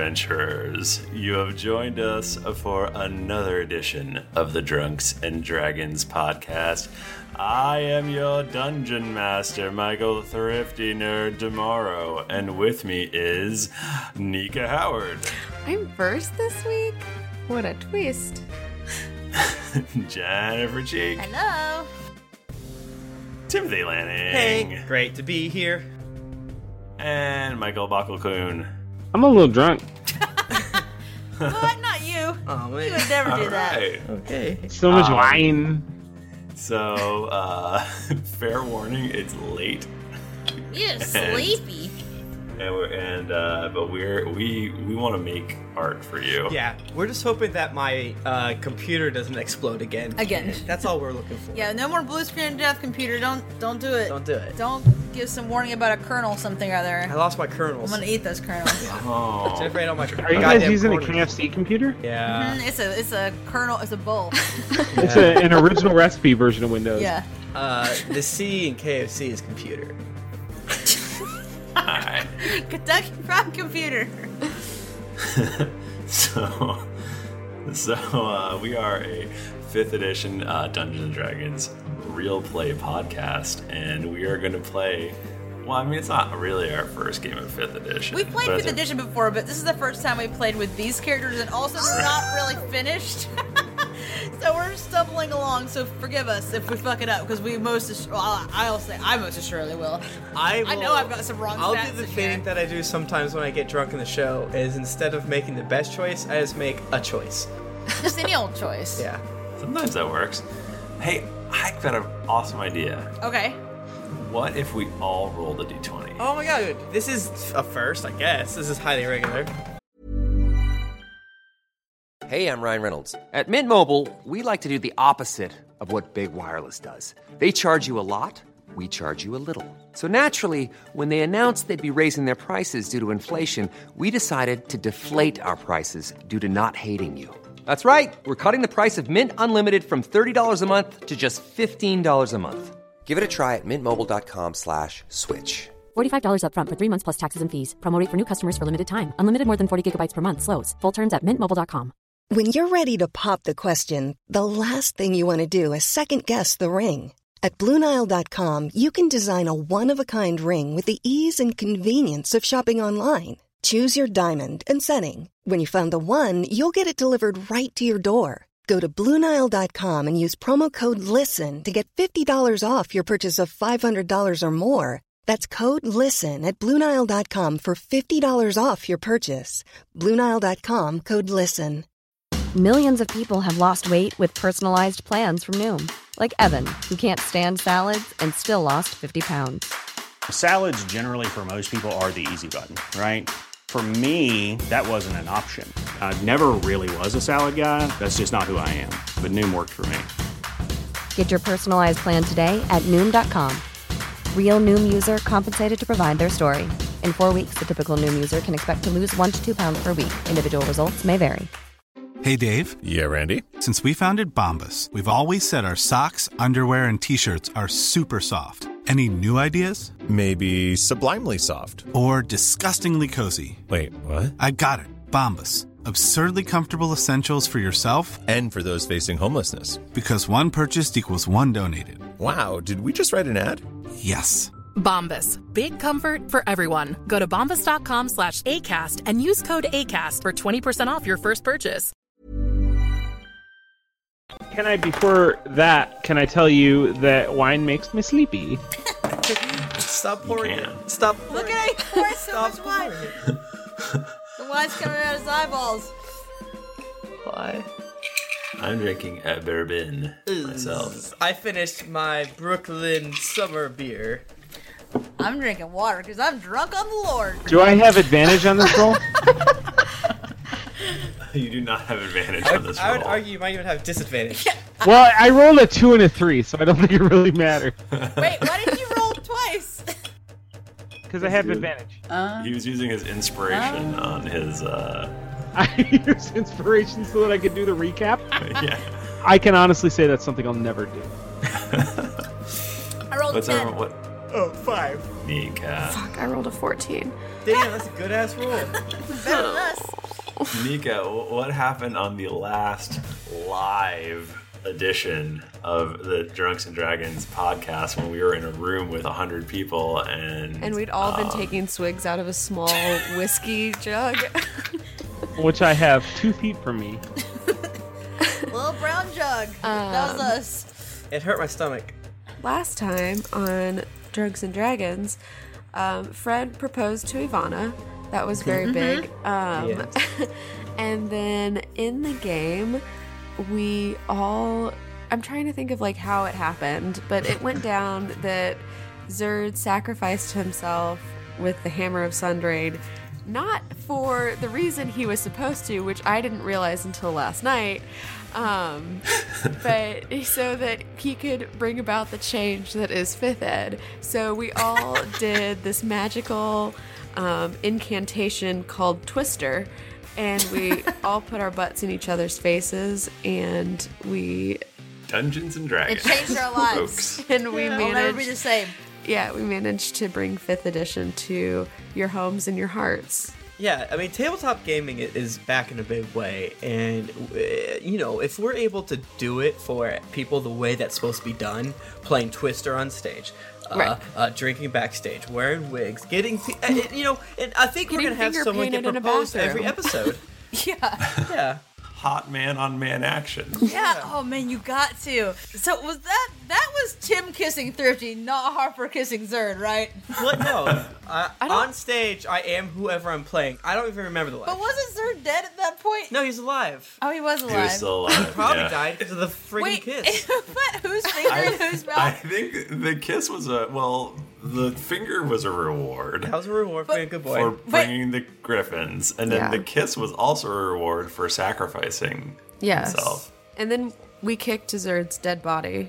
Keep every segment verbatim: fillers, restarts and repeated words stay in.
adventurers. You have joined us for another edition of the Drunks and Dragons podcast. I am your dungeon master, Michael Thrifty Nerd Tomorrow, and with me is Nika Howard. I'm first this week? What a twist. Jennifer Cheek. Hello. Timothy Lanning. Hey, great to be here. And Michael Bockelkoon. I'm a little drunk. What? Not you. Oh, man. You would never do All that. right. Okay. So much Um, wine. So, uh, fair warning, it's late. You're sleepy. And, we're, and uh, but we're we we want to make art for you. Yeah, we're just hoping that my uh, computer doesn't explode again. Again. That's all we're looking for. Yeah, no more blue screen death, computer. Don't don't do it. Don't do it. Don't give some warning about a kernel something or I other. lost my I'm kernels. gonna eat those kernels. Oh. Jennifer ate all my Are you guys using a K F C computer? Yeah. Mm, it's a it's a kernel. It's a bowl. It's a, an original recipe version of Windows. Yeah. Uh, the C in K F C is computer. Hi. Kentucky Fried Computer. so, so uh, we are a fifth edition uh, Dungeons and Dragons real play podcast, and we are going to play. Well, I mean, it's not really our first game of fifth edition. We've played but fifth it's a- edition before, but this is the first time we played with these characters, and also they're not really finished. So we're stumbling along, so forgive us if we fuck it up, because we most, ass- well, I'll say I most assuredly will. I will, I know I've got some wrong I'll stats do the in thing here. that I do sometimes when I get drunk in the show is instead of making the best choice, I just make a choice. Just any old choice. Yeah. Sometimes that works. Hey, I've got an awesome idea. Okay. What if we all rolled a d twenty? Oh my god, this is a first, I guess. This is highly regular. Hey, I'm Ryan Reynolds. At Mint Mobile, we like to do the opposite of what Big Wireless does. They charge you a lot, we charge you a little. So naturally, when they announced they'd be raising their prices due to inflation, we decided to deflate our prices due to not hating you. That's right. We're cutting the price of Mint Unlimited from thirty dollars a month to just fifteen dollars a month. Give it a try at mintmobile.com slash switch. forty-five dollars up front for three months plus taxes and fees. Promo rate for new customers for limited time. Unlimited more than forty gigabytes per month. Slows full terms at mint mobile dot com. When you're ready to pop the question, the last thing you want to do is second-guess the ring. At Blue Nile dot com, you can design a one-of-a-kind ring with the ease and convenience of shopping online. Choose your diamond and setting. When you find the one, you'll get it delivered right to your door. Go to Blue Nile dot com and use promo code LISTEN to get fifty dollars off your purchase of five hundred dollars or more. That's code LISTEN at Blue Nile dot com for fifty dollars off your purchase. Blue Nile dot com, code LISTEN. Millions of people have lost weight with personalized plans from Noom. Like Evan, who can't stand salads and still lost fifty pounds. Salads generally for most people are the easy button, right? For me, that wasn't an option. I never really was a salad guy. That's just not who I am. But Noom worked for me. Get your personalized plan today at Noom dot com. Real Noom user compensated to provide their story. In four weeks, the typical Noom user can expect to lose one to two pounds per week. Individual results may vary. Hey, Dave. Yeah, Randy. Since we founded Bombas, we've always said our socks, underwear, and T-shirts are super soft. Any new ideas? Maybe sublimely soft. Or disgustingly cozy. Wait, what? I got it. Bombas. Absurdly comfortable essentials for yourself and for those facing homelessness. Because one purchased equals one donated. Wow, did we just write an ad? Yes. Bombas. Big comfort for everyone. Go to bombas dot com slash ACAST and use code ACAST for twenty percent off your first purchase. Can I, before that, can I tell you that wine makes me sleepy? Stop pouring it. can. Stop pouring Look at it. Pour so Stop much wine. pouring it. The wine's coming out of his eyeballs. Why? I'm drinking a bourbon myself. I finished my Brooklyn summer beer. I'm drinking water because I'm drunk on the Lord. Do I have advantage on this roll? You do not have advantage I on would, this I would roll. argue you might even have disadvantage. Well, I rolled a two and a three, so I don't think it really matters. Wait, why did you roll twice? Because I have advantage. Uh, He was using his inspiration Oh. on his, uh... I used inspiration so that I could do the recap. yeah. I can honestly say that's something I'll never do. I rolled What's ten. our, what? Oh, five. Nika. Fuck, I rolled a fourteen. Damn, that's a good ass roll. Better than us. Nika, wh- what happened on the last live edition of the Drunks and Dragons podcast when we were in a room with a hundred people and And we'd all um, been taking swigs out of a small whiskey jug. Which I have two feet from me. Little brown jug. that was Um, us. It hurt my stomach. Last time on Drunks and Dragons, um, Fred proposed to Ivana. That was very Mhm. big. Um, Yes. and then in the game, we all... I'm trying to think of like how it happened, but it went down that Zerd sacrificed himself with the Hammer of Sundrain, not for the reason he was supposed to, which I didn't realize until last night, um, but so that he could bring about the change that is fifth Ed. So we all did this magical um, incantation called Twister, and we all put our butts in each other's faces, and we... Dungeons and Dragons. It changed our lives. And we It'll never be managed... the same. Yeah, we managed to bring fifth edition to your homes and your hearts. Yeah, I mean, tabletop gaming i- is back in a big way, and uh, you know, if we're able to do it for people the way that's supposed to be done, playing Twister on stage, uh, Right. uh, drinking backstage, wearing wigs, getting, pe- uh, you know, and I think we're Getting gonna have finger someone get painted in a proposed every bathroom. episode. Yeah. Yeah. Hot man on man action. Yeah. Oh man, you got to. So was that that was Tim kissing Thrifty, not Harper kissing Zerd, right? What? No. I, on stage, I am whoever I'm playing. I don't even remember the line. But wasn't Zerd dead at that point? No, he's alive. Oh, he was He alive. was still alive. He probably yeah. died because of the friggin' Wait, kiss. but whose finger I, and whose mouth? I think the kiss was a well. The finger was a reward. That was a reward for being a good boy. For bringing the griffins, and then Yeah. the kiss was also a reward for sacrificing Yes. himself. And then we kicked Zerd's dead body.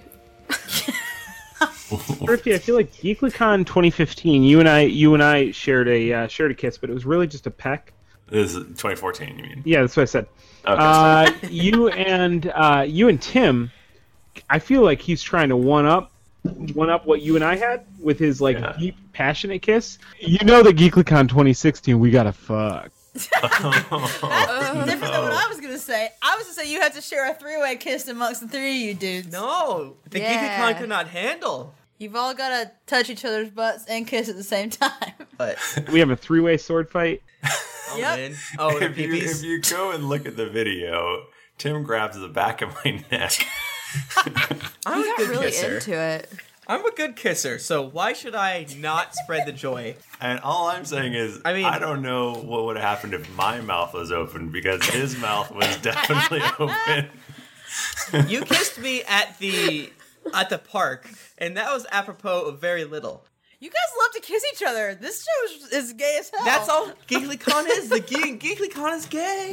Thrifty, I feel like GeeklyCon twenty fifteen. You and I, you and I shared a uh, shared a kiss, but it was really just a peck. This is twenty fourteen. You mean? Yeah, that's what I said. Okay. Uh, you and uh, you and Tim, I feel like he's trying to one up, one up what you and I had with his like Yeah. deep, passionate kiss. You know that GeeklyCon twenty sixteen, we gotta fuck. That's different than what I was gonna say. I was gonna say you had to share a three-way kiss amongst the three of you dudes. No, the Yeah. GeeklyCon could not handle. You've all gotta touch each other's butts and kiss at the same time. But We have a three-way sword fight. oh, Yep. man. Oh, the if you peepees. if you go and look at the video, Tim grabs the back of my neck. I'm He a got good really kisser. into it. I'm a good kisser, so why should I not spread the joy? And all I'm saying is, I I mean- I don't know what would have happened if my mouth was open because his mouth was definitely open. You kissed me at the at the park, and that was apropos of very little. You guys love to kiss each other. This show is, is gay as hell. That's all GeeklyCon is. The ge- GeeklyCon is gay.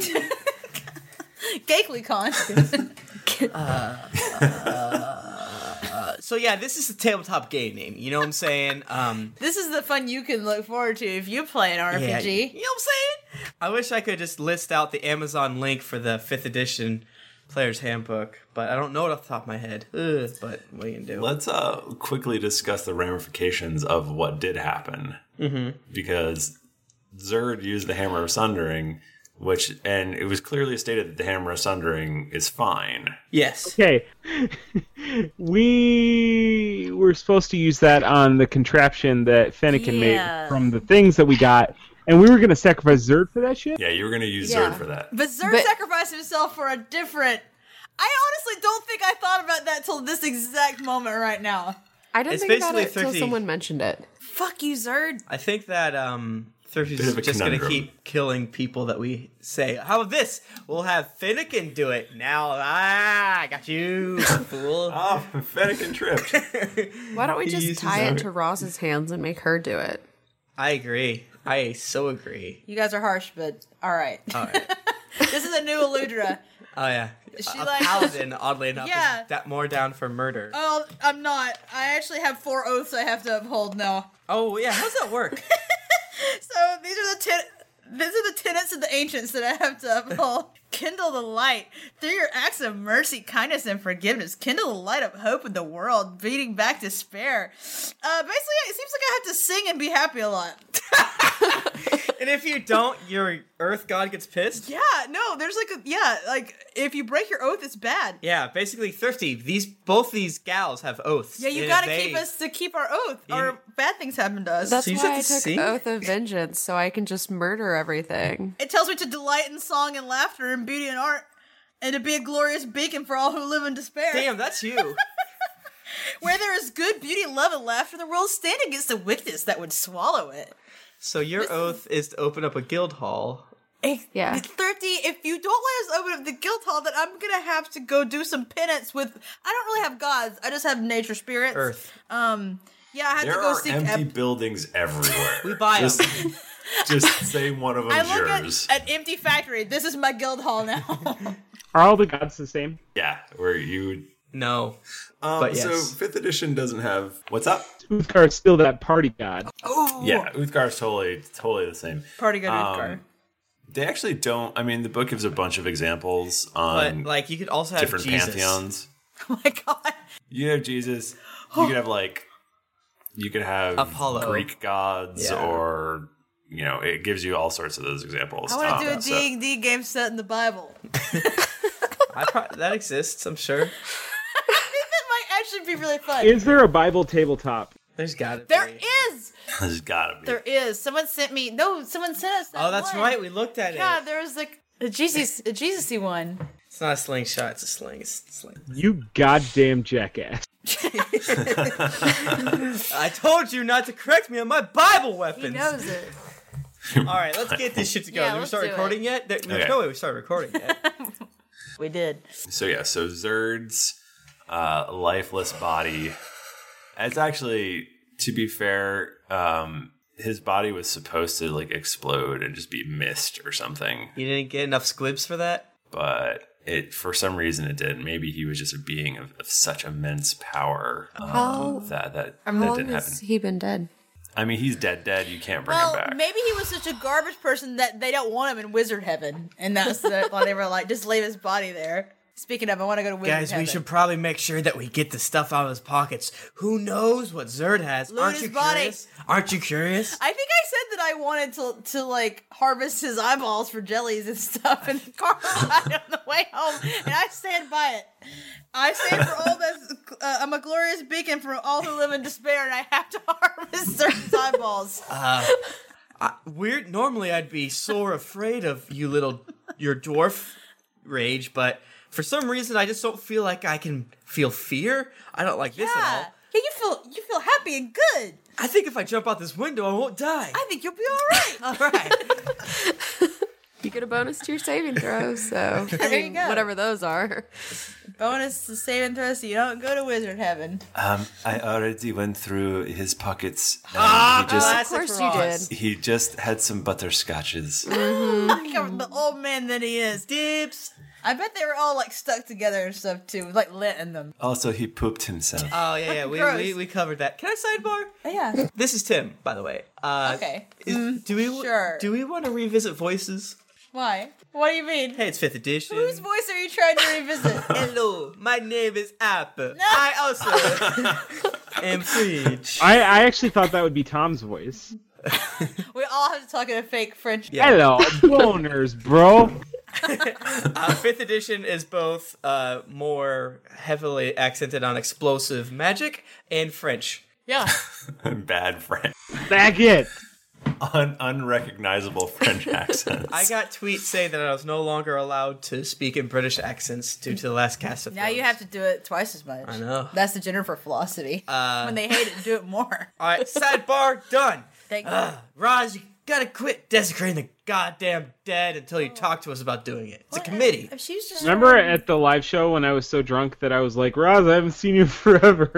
GeeklyCon. Uh, so yeah, this is a tabletop game name. You know what I'm saying? Um, This is the fun you can look forward to if you play an R P G. yeah, you know what I'm saying? I wish I could just list out the Amazon link for the fifth edition Player's Handbook, but I don't know it off the top of my head. Ugh, but what are you gonna do? Let's uh, quickly discuss the ramifications of what did happen. Mm-hmm. Because Zerd used the Hammer of Sundering, which, and it was clearly stated that the Hammer of Sundering is fine. Yes. Okay. We were supposed to use that on the contraption that Fennekin Yeah. made from the things that we got, and we were going to sacrifice Zerd for that shit? Yeah, you were going to use Yeah. Zerd for that. But Zerd But- sacrificed himself for a different. I honestly don't think I thought about that till this exact moment right now. I didn't It's think about basically it until thirty someone mentioned it. Fuck you, Zerd. I think that um, Thrifty's Bit of a just gonna conundrum. keep killing people that we say. How about this? We'll have Finnegan do it now. Ah, I got you, fool. Oh, Fennekin tripped. Why don't we He just uses tie it our- to Roz's hands and make her do it? I agree. I so agree. You guys are harsh, but all right. All right. This is a new Eludra. Oh yeah. Is she a like- paladin, oddly enough, Yeah. is da- more down for murder. Oh, I'm not. I actually have four oaths I have to uphold now. Oh yeah, how's that work? So these are the ten. These are the tenets of the ancients that I have to uphold. Kindle the light. Through your acts of mercy, kindness, and forgiveness, kindle the light of hope in the world, beating back despair. Uh, basically, it seems like I have to sing and be happy a lot. And if you don't, your Earth God gets pissed? Yeah, no, there's like a, yeah, like, if you break your oath, it's bad. Yeah, basically, Thrifty, these both these gals have oaths. Yeah, you And gotta if they- keep us to keep our oath, You- or bad things happen to us. That's why I took Oath of Vengeance, so I can just murder everything. It tells me to delight in song and laughter and beauty and art, and to be a glorious beacon for all who live in despair. Damn, that's you. Where there is good, beauty, love, and laughter, the world stand against the wickedness that would swallow it. So your oath is to open up a guild hall. Yeah. thirty, if you don't let us open up the guild hall, then I'm gonna have to go do some penance with, I don't really have gods, I just have nature spirits. Earth. Um, yeah, I have There to go are seek empty ep- buildings everywhere. We buy just, just say one of I them's look yours. at an empty factory. This is my guild hall now. Are all the gods the same? Yeah, where you would. No. Um, But So yes. fifth edition doesn't have. What's up? Uthgar is still that party god. Oh, Yeah, Uthgar's totally, totally the same. Party god Um, Uthgar. They actually don't. I mean, the book gives a bunch of examples on But, like, you could also have different Jesus. pantheons. Oh my god. You could have Jesus. You could have like. You could have Apollo. Greek gods, Yeah. or you know, it gives you all sorts of those examples. I want to do Um, a so- D and D game set in the Bible. I pro- that exists, I'm sure. That might actually be really fun. Is there a Bible tabletop? There's gotta be. There is. There's gotta be. There is. Someone sent me. No, someone sent us. That Oh, that's one. right. We looked at Yeah, it. there was like a Jesus, a Jesus-y one. It's not a slingshot. It's a sling. It's a sling. You goddamn jackass. I told you not to correct me on my Bible weapons. He knows it. All right, let's get this shit to go. Yeah, Did we let's start do recording it. yet? There- There's Okay. no way we started recording yet. We did. So yeah, so Zerd's uh, lifeless body. It's actually, to be fair, um, his body was supposed to like explode and just be mist or something, You didn't get enough squibs for that? but it for some reason it didn't. Maybe he was just a being of, of such immense power um, How- that that, How that long didn't has happen. he been dead? I mean, he's dead, dead. You can't bring Well, him back. maybe he was such a garbage person that they don't want him in wizard heaven, and that's the, why they were like, just leave his body there. Speaking of, I want to go to wizard Guys, heaven. we should probably make sure that we get the stuff out of his pockets. Who knows what Zerd has? Loot Aren't his you body. curious? Aren't you curious? I think I said that I wanted to to like harvest his eyeballs for jellies and stuff in the car ride on the way home, and I stand by it. I stand for all this. Uh, I'm a glorious beacon for all who live in despair, and I have to harvest certain eyeballs. Uh, I, weird. Normally, I'd be sore afraid of you, little your dwarf rage, but for some reason, I just don't feel like I can feel fear. I don't like this at all. Yeah, yeah, you feel you feel happy and good. I think if I jump out this window, I won't die. I think you'll be all right. All right. You get a bonus to your saving throws, so I There you mean, go. whatever those are. Bonus to save and throw so you don't go to wizard heaven. Um, I already went through his pockets. And Ah, he just, Of course you did. he just had some butterscotches. Like the old man that he is. Dips. I bet they were all like stuck together and stuff too, with, like lint in them. Also, he pooped himself. Oh yeah, yeah. We, Gross. we we covered that. Can I sidebar? Oh, yeah. This is Tim, by the way. Uh, Okay. is- do we sure. do we want to revisit voices? Why? What do you mean? Hey, it's fifth edition. Whose voice are you trying to revisit? Hello, my name is Apple. I also am French. I, I actually thought that would be Tom's voice. We all have to talk in a fake French. Hello, boners, bro. Uh, fifth edition is both uh, more heavily accented on explosive magic and French. Yeah. Bad French. Back it. Un- unrecognizable French accents. I got tweets saying that I was no longer allowed to speak in British accents due to the last cast of Now you have to do it twice as much. I know. That's the Jennifer philosophy. Uh, when they hate it, do it more. All right, sidebar done. Thank you. Uh, Roz, you gotta quit desecrating the goddamn dead until you talk to us about doing it. It's a committee. If she was just Remember at the live show when I was so drunk that I was like, Roz, I haven't seen you forever.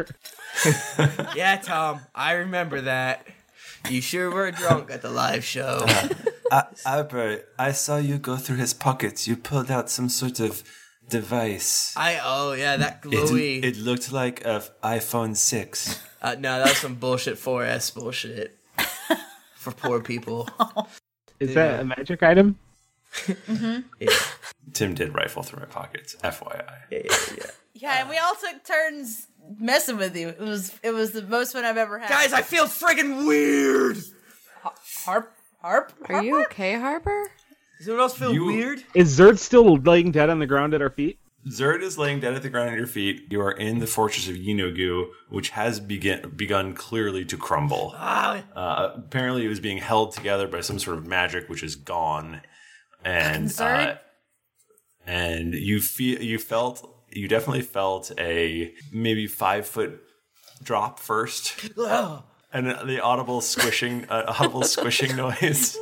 Yeah, Tom, I remember that. You sure were drunk at the live show. Uh, Albert, I saw you go through his pockets. You pulled out some sort of device. I oh yeah, that It, glowy. it looked like a iPhone six. Uh, no, that was some bullshit four S bullshit for poor people. Is that a magic item? Mm-hmm. Yeah. Tim did rifle through my pockets, F Y I. Yeah, yeah, yeah. Yeah, and we all took turns messing with you. It was it was the most fun I've ever had. Guys, I feel friggin' weird. Harp, Harp, Are you okay, Harper? Does anyone else feel You- weird? Is Zerd still laying dead on the ground at our feet? Zerd is laying dead at the ground at your feet. You are in the fortress of Yinogu, which has begin, begun clearly to crumble. Ah. Uh, apparently, it was being held together by some sort of magic, which is gone. And Zerd? uh, and you feel you felt you definitely felt a maybe five foot drop first, Oh. and the audible squishing, uh, audible squishing noise.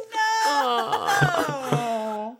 Oh.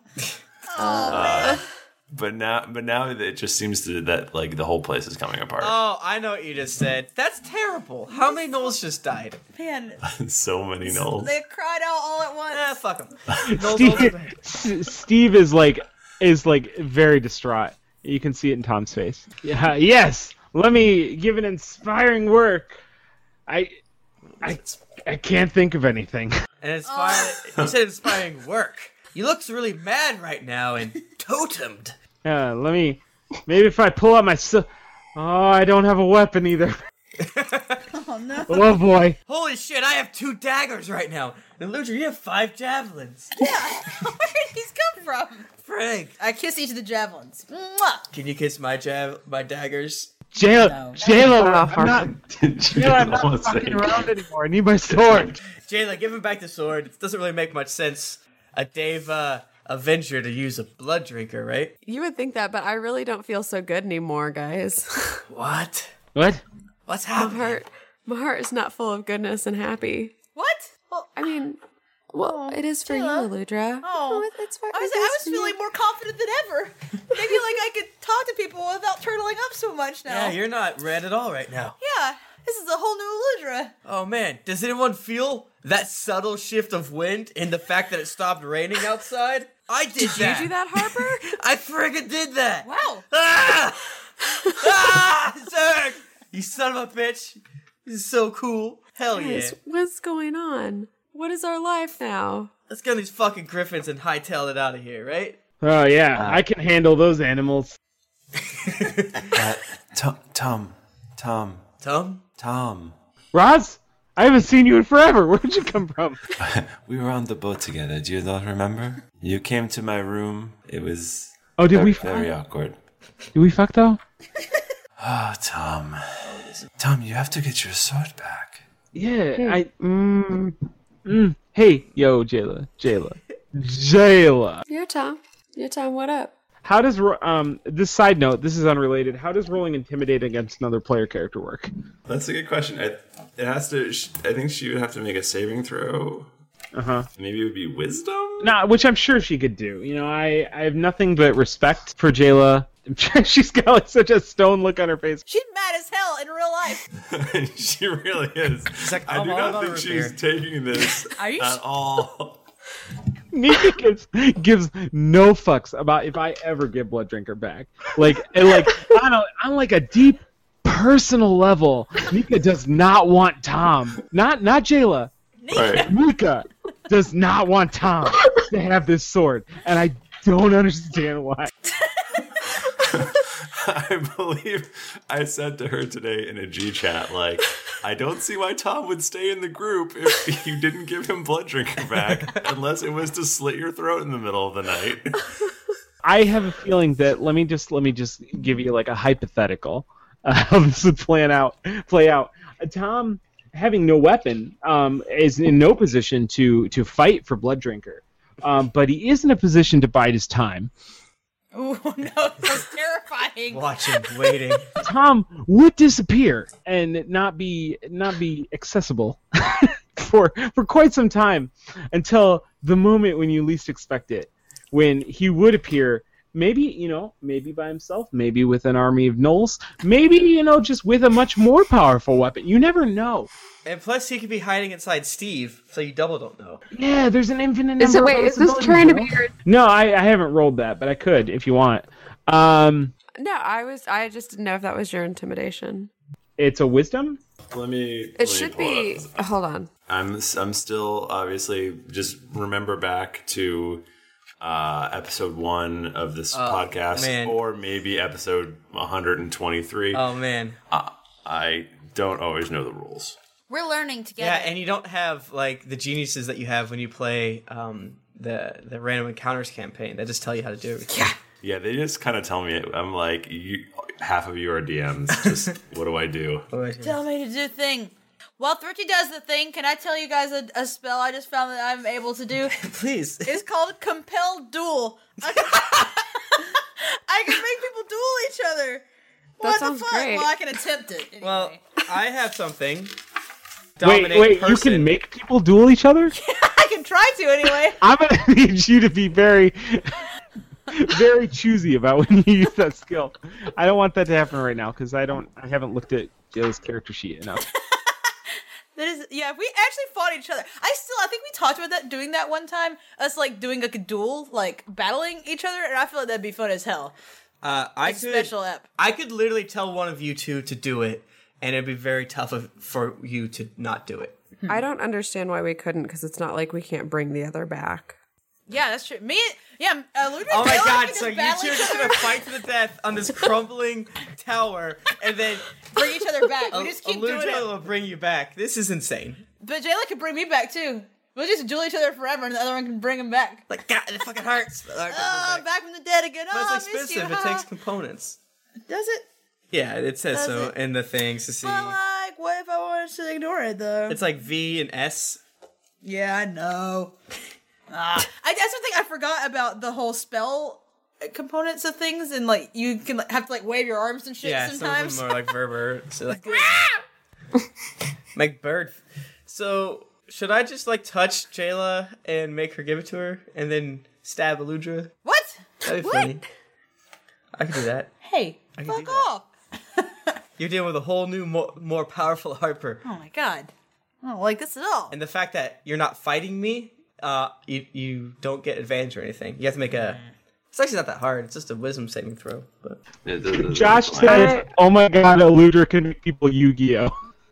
Uh, but now, but now it just seems to that like the whole place is coming apart. Oh, I know what you just said. That's terrible. How many Knolls just died? Man, So many Knolls. they cried out all at once. Ah, fuck them. Steve, S- Steve is like is like very distraught. You can see it in Tom's face. Yeah, yes. Let me give an inspiring work. I, I, I can't think of anything. And inspiring, you said inspiring work. You look really mad right now and totemed. Yeah, let me. Maybe if I pull out my. Si- oh, I don't have a weapon either. Oh no. Oh boy. Holy shit, I have two daggers right now. And Ludra, you have five javelins. Yeah. Where did these come from? Frig. I kiss each of the javelins. Mwah! Can you kiss my jav my daggers? Jayla, No. Jayla, Oh, I'm not. Jayla, I'm not Almost fucking saying. around anymore. I need my sword. Jayla, give him back the sword. It doesn't really make much sense. A Dave uh, Avenger to use a blood drinker, right? You would think that, but I really don't feel so good anymore, guys. What? What? What's my happening? heart, my heart is not full of goodness and happy. What? Well, I mean, well, it is for Jayla. you, Ludra. Oh, it- it's for, I was, it I is was for you. feeling more confident than ever. Maybe like I could talk to people without turtling up so much now. Yeah, you're not red at all right now. Yeah, this is a whole new Ludra. Oh man, does anyone feel that subtle shift of wind in the fact that it stopped raining outside? I did, Did that. you do that, Harper? I friggin' did that. Wow. Ah! Ah! Zerg! You son of a bitch. This is so cool. Hell yeah. Guys, what's going on? What is our life now? Let's get these fucking griffins and hightail it out of here, right? Oh yeah, I can handle those animals. Uh, Tom, Tom, Tom, Tom? Tom. Roz, I haven't seen you in forever. Where'd you come from? We were on the boat together. Do you not remember? You came to my room. It was Oh, did very, we very fuck? awkward. Did we fuck though? Oh, Tom. Tom, you have to get your sword back. Yeah, I. Mm, mm. Hey, yo, Jayla, Jayla, Jayla. Your Tom. Your Tom, what up? How does ro- um this side note? This is unrelated. How does rolling intimidate against another player character work? That's a good question. I, it has to. I think she would have to make a saving throw. Uh huh. Maybe it would be wisdom. Nah, which I'm sure she could do. You know, I I have nothing but respect for Jayla. She's got like such a stone look on her face. She's mad as hell in real life. She really is. She's like, I I'm do all not about think root she's beer. taking this Are you at sh- all. Nika gives, gives no fucks about if I ever give Blood Drinker back. Like, and like on a on like a deep personal level, Nika does not want Tom. Not not Jayla. Right. Nika does not want Tom to have this sword, and I don't understand why. I believe I said to her today in a G chat, like, I don't see why Tom would stay in the group if you didn't give him Blood Drinker back, unless it was to slit your throat in the middle of the night. I have a feeling that let me just let me just give you like a hypothetical uh, how this would plan out play out. Uh, Tom, having no weapon, um, is in no position to to fight for Blood Drinker, um, but he is in a position to bide his time. Oh no, that's terrifying. Watching, waiting. Tom would disappear and not be not be accessible for for quite some time until the moment when you least expect it, when he would appear. Maybe, you know, maybe by himself, maybe with an army of gnolls, maybe, you know, just with a much more powerful weapon. You never know. And plus, he could be hiding inside Steve, so you double don't know. Yeah, there's an infinite number Is it, of wait, is this possibilities, trying to bro. be your... No, I, I haven't rolled that, but I could if you want. Um, No, I was, I just didn't know if that was your intimidation. it's a wisdom? Let me. It let me should pull be, up. hold on. I'm I'm still obviously just remember back to uh, episode one of this Oh, podcast, man. or maybe episode one hundred twenty-three. Oh man, uh, I don't always know the rules. We're learning together. yeah, and you don't have like the geniuses that you have when you play um, the the random encounters campaign. They just tell you how to do it. Yeah. Yeah, they just kind of tell me. I'm like, you, half of you are D Ms. Just what do I do? Tell me to do thing. While Thrifty does the thing, can I tell you guys a, a spell I just found that I'm able to do? Please. It's called Compel Duel. I can, I can make people duel each other. What sounds the fuck? great. Well, I can attempt it. Anyway. Well, I have something. Wait, Dominate wait, you person. can make people duel each other? I can try to anyway. I'm gonna need you to be very, very choosy about when you use that skill. I don't want that to happen right now because I don't. I haven't looked at Jill's character sheet enough. That is, yeah, if we actually fought each other. I still, I think we talked about that, doing that one time. Us, like, doing, like, a duel, like, battling each other, and I feel like that'd be fun as hell. Uh, I Like could. special ep. I could literally tell one of you two to do it, and it'd be very tough of, for you to not do it. I don't understand why we couldn't, because it's not like we can't bring the other back. Yeah, that's true. Me, yeah, uh, Ludwig Oh my Taylor god, can so just you battle two are each just other, gonna fight to the death on this crumbling tower, and then bring each other back. We just keep doing Aludra it. will bring you back. This is insane. But Jayla can bring me back, too. We'll just duel each other forever, and the other one can bring him back. Like, God, it fucking hurts. Oh, I'm back from the dead again. But Oh, I it's missed you. expensive. It huh? takes components. Does it? Yeah, it says Does so it? in the things to see. But, like, what if I wanted to ignore it, though? It's like V and S. Yeah, I know. ah. I, that's the thing I forgot about the whole spell components of things, and like you can like, have to like wave your arms and shit Yeah, sometimes. some of them are like verber. So like, like bird. So should I just like touch Jayla and make her give it to her, and then stab Aludra? What? That'd be What? funny. I can do that. Hey, I can fuck do that. off! You're dealing with a whole new, more, more powerful Harper. Oh my god, I don't like this at all. And the fact that you're not fighting me, uh, you you don't get advantage or anything. You have to make a. It's actually not that hard. It's just a wisdom saving throw. But Josh said, "Oh my god, Eludra can make people Yu-Gi-Oh."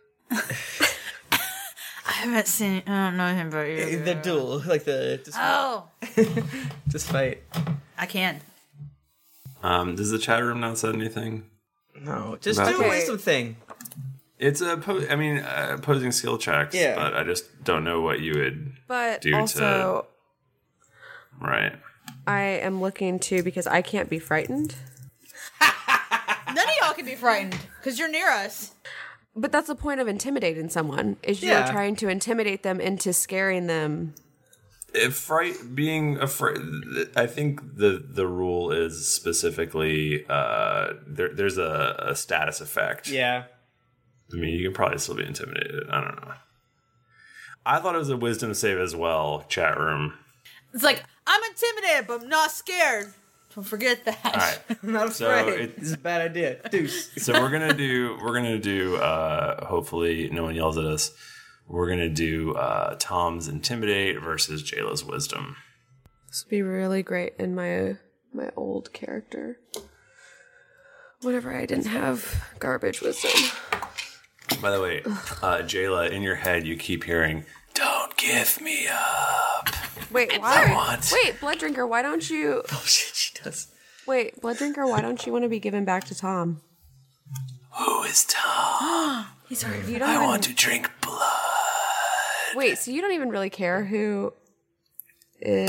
I haven't seen. I don't know him about you. the duel, like the just, Oh, just fight. I can. Um, does the chat room not say anything? No, just About- do a wisdom thing. It's a, po- I mean, uh, opposing skill checks, Yeah. but I just don't know what you would But do also, to. Right. I am looking to, because I can't be frightened. None of y'all can be frightened because you're near us. But that's the point of intimidating someone, is you're Yeah. trying to intimidate them into scaring them. If fright being afraid, I think the the rule is specifically uh, there. There's a, a status effect. Yeah. I mean, you can probably still be intimidated. I don't know. I thought it was a wisdom save as well. Chat room. It's like I'm intimidated, but I'm not scared. Don't forget that. All right. I'm not So afraid. it- this is a bad idea. Deuce. So we're gonna do. We're gonna do. Uh, hopefully, no one yells at us. We're gonna do uh, Tom's intimidate versus Jayla's wisdom. This would be really great in my my old character. Whenever I didn't have garbage wisdom. By the way, uh, Jayla, in your head, you keep hearing, "Don't give me up." Wait, why? want- Wait, Blood Drinker, why don't you? Oh shit, she does. Wait, Blood Drinker, why don't you want to be given back to Tom? Who is Tom? He's already. You don't I even, want to drink blood. Wait, so you don't even really care who is?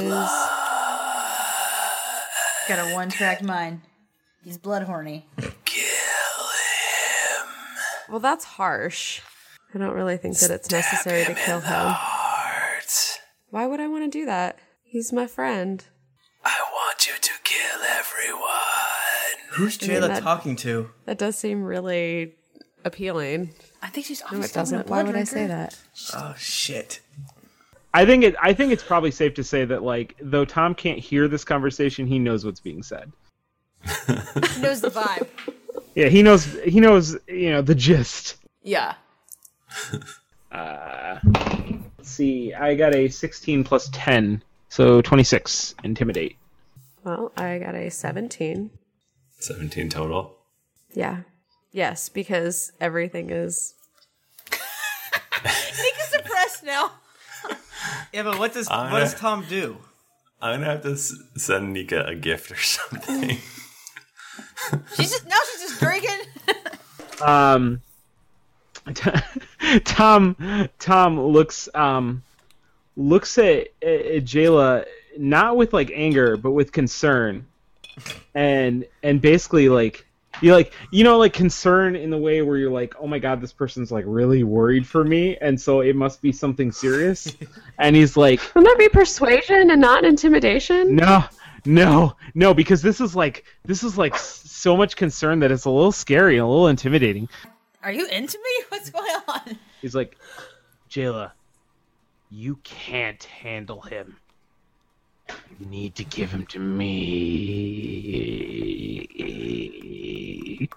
Got a one-track mind. He's blood horny. Well, that's harsh. I don't really think that it's necessary to kill him. Why would I want to do that? He's my friend. I want you to kill everyone. Who's I mean, Jayla that- talking to? That does seem really appealing. I think she's. No, it doesn't. Why would I say that? Oh shit. I think it. I think it's probably safe to say that, like, though Tom can't hear this conversation, he knows what's being said. He knows the vibe. Yeah, he knows. He knows. You know the gist. Yeah. Uh, let's see. I got a sixteen plus ten, so twenty-six. Intimidate. Well, I got a seventeen. Seventeen total. Yeah. Yes, because everything is. Nick is depressed now. Yeah, but what does I'm what does gonna- Tom do? I'm gonna have to s- send Nika a gift or something. She's just now she's just drinking. Um, Tom, Tom looks um looks at, at Jayla not with like anger but with concern, and and basically like you like you know like concern in the way where you're like, oh my god, this person's like really worried for me, and so it must be something serious. And he's like, wouldn't that be persuasion and not intimidation? no. No, no, because this is like this is like so much concern that it's a little scary and a little intimidating. Are you into me? What's going on? He's like, Jayla, you can't handle him. You need to give him to me.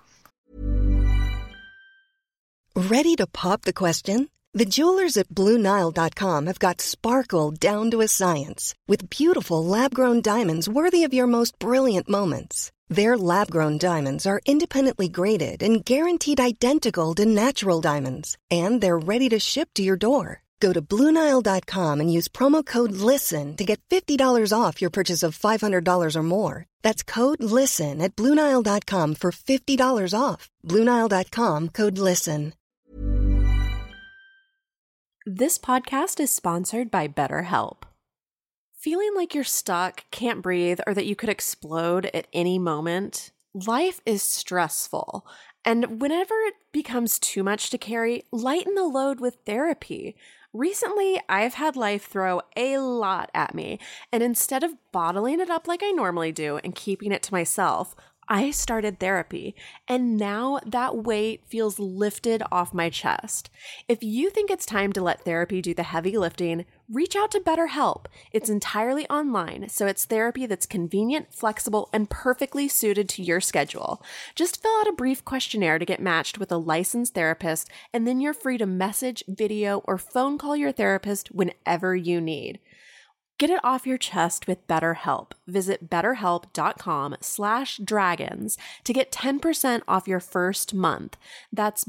Ready to pop the question? The jewelers at Blue Nile dot com have got sparkle down to a science with beautiful lab-grown diamonds worthy of your most brilliant moments. Their lab-grown diamonds are independently graded and guaranteed identical to natural diamonds, and they're ready to ship to your door. Go to Blue Nile dot com and use promo code LISTEN to get fifty dollars off your purchase of five hundred dollars or more. That's code LISTEN at Blue Nile dot com for fifty dollars off. Blue Nile dot com, code LISTEN. This podcast is sponsored by BetterHelp. Feeling like you're stuck, can't breathe, or that you could explode at any moment? Life is stressful, and whenever it becomes too much to carry, lighten the load with therapy. Recently, I've had life throw a lot at me, and instead of bottling it up like I normally do and keeping it to myself, I started therapy, and now that weight feels lifted off my chest. If you think it's time to let therapy do the heavy lifting, reach out to BetterHelp. It's entirely online, so it's therapy that's convenient, flexible, and perfectly suited to your schedule. Just fill out a brief questionnaire to get matched with a licensed therapist, and then you're free to message, video, or phone call your therapist whenever you need. Get it off your chest with BetterHelp. Visit betterhelp.com slash dragons to get ten percent off your first month. That's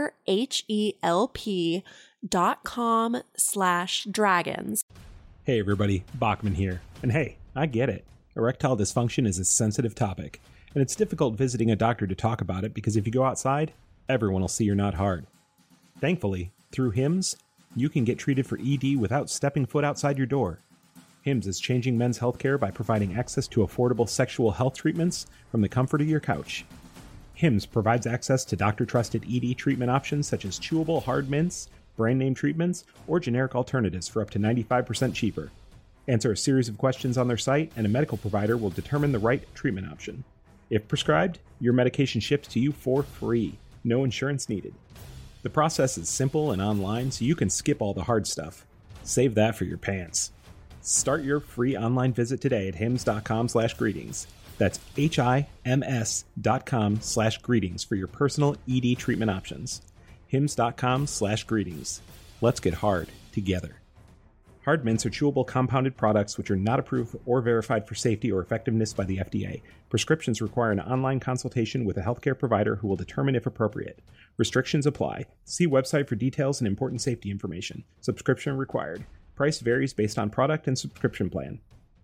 betterhelp.com slash dragons. Hey everybody, Bachman here. And hey, I get it. Erectile dysfunction is a sensitive topic, and it's difficult visiting a doctor to talk about it because if you go outside, everyone will see you're not hard. Thankfully, through Hims, you can get treated for E D without stepping foot outside your door. Hims is changing men's healthcare by providing access to affordable sexual health treatments from the comfort of your couch. Hims provides access to doctor-trusted E D treatment options such as chewable hard mints, brand-name treatments, or generic alternatives for up to ninety-five percent cheaper. Answer a series of questions on their site, and a medical provider will determine the right treatment option. If prescribed, your medication ships to you for free, no insurance needed. The process is simple and online, so you can skip all the hard stuff. Save that for your pants. Start your free online visit today at hims.com slash greetings. That's H-I-M-S dot com slash greetings for your personal E D treatment options. Hims.com slash greetings. Let's get hard together. Hard mints are chewable compounded products which are not approved or verified for safety or effectiveness by the F D A. Prescriptions require an online consultation with a healthcare provider who will determine if appropriate. Restrictions apply. See website for details and important safety information. Subscription required. Price varies based on product and subscription plan.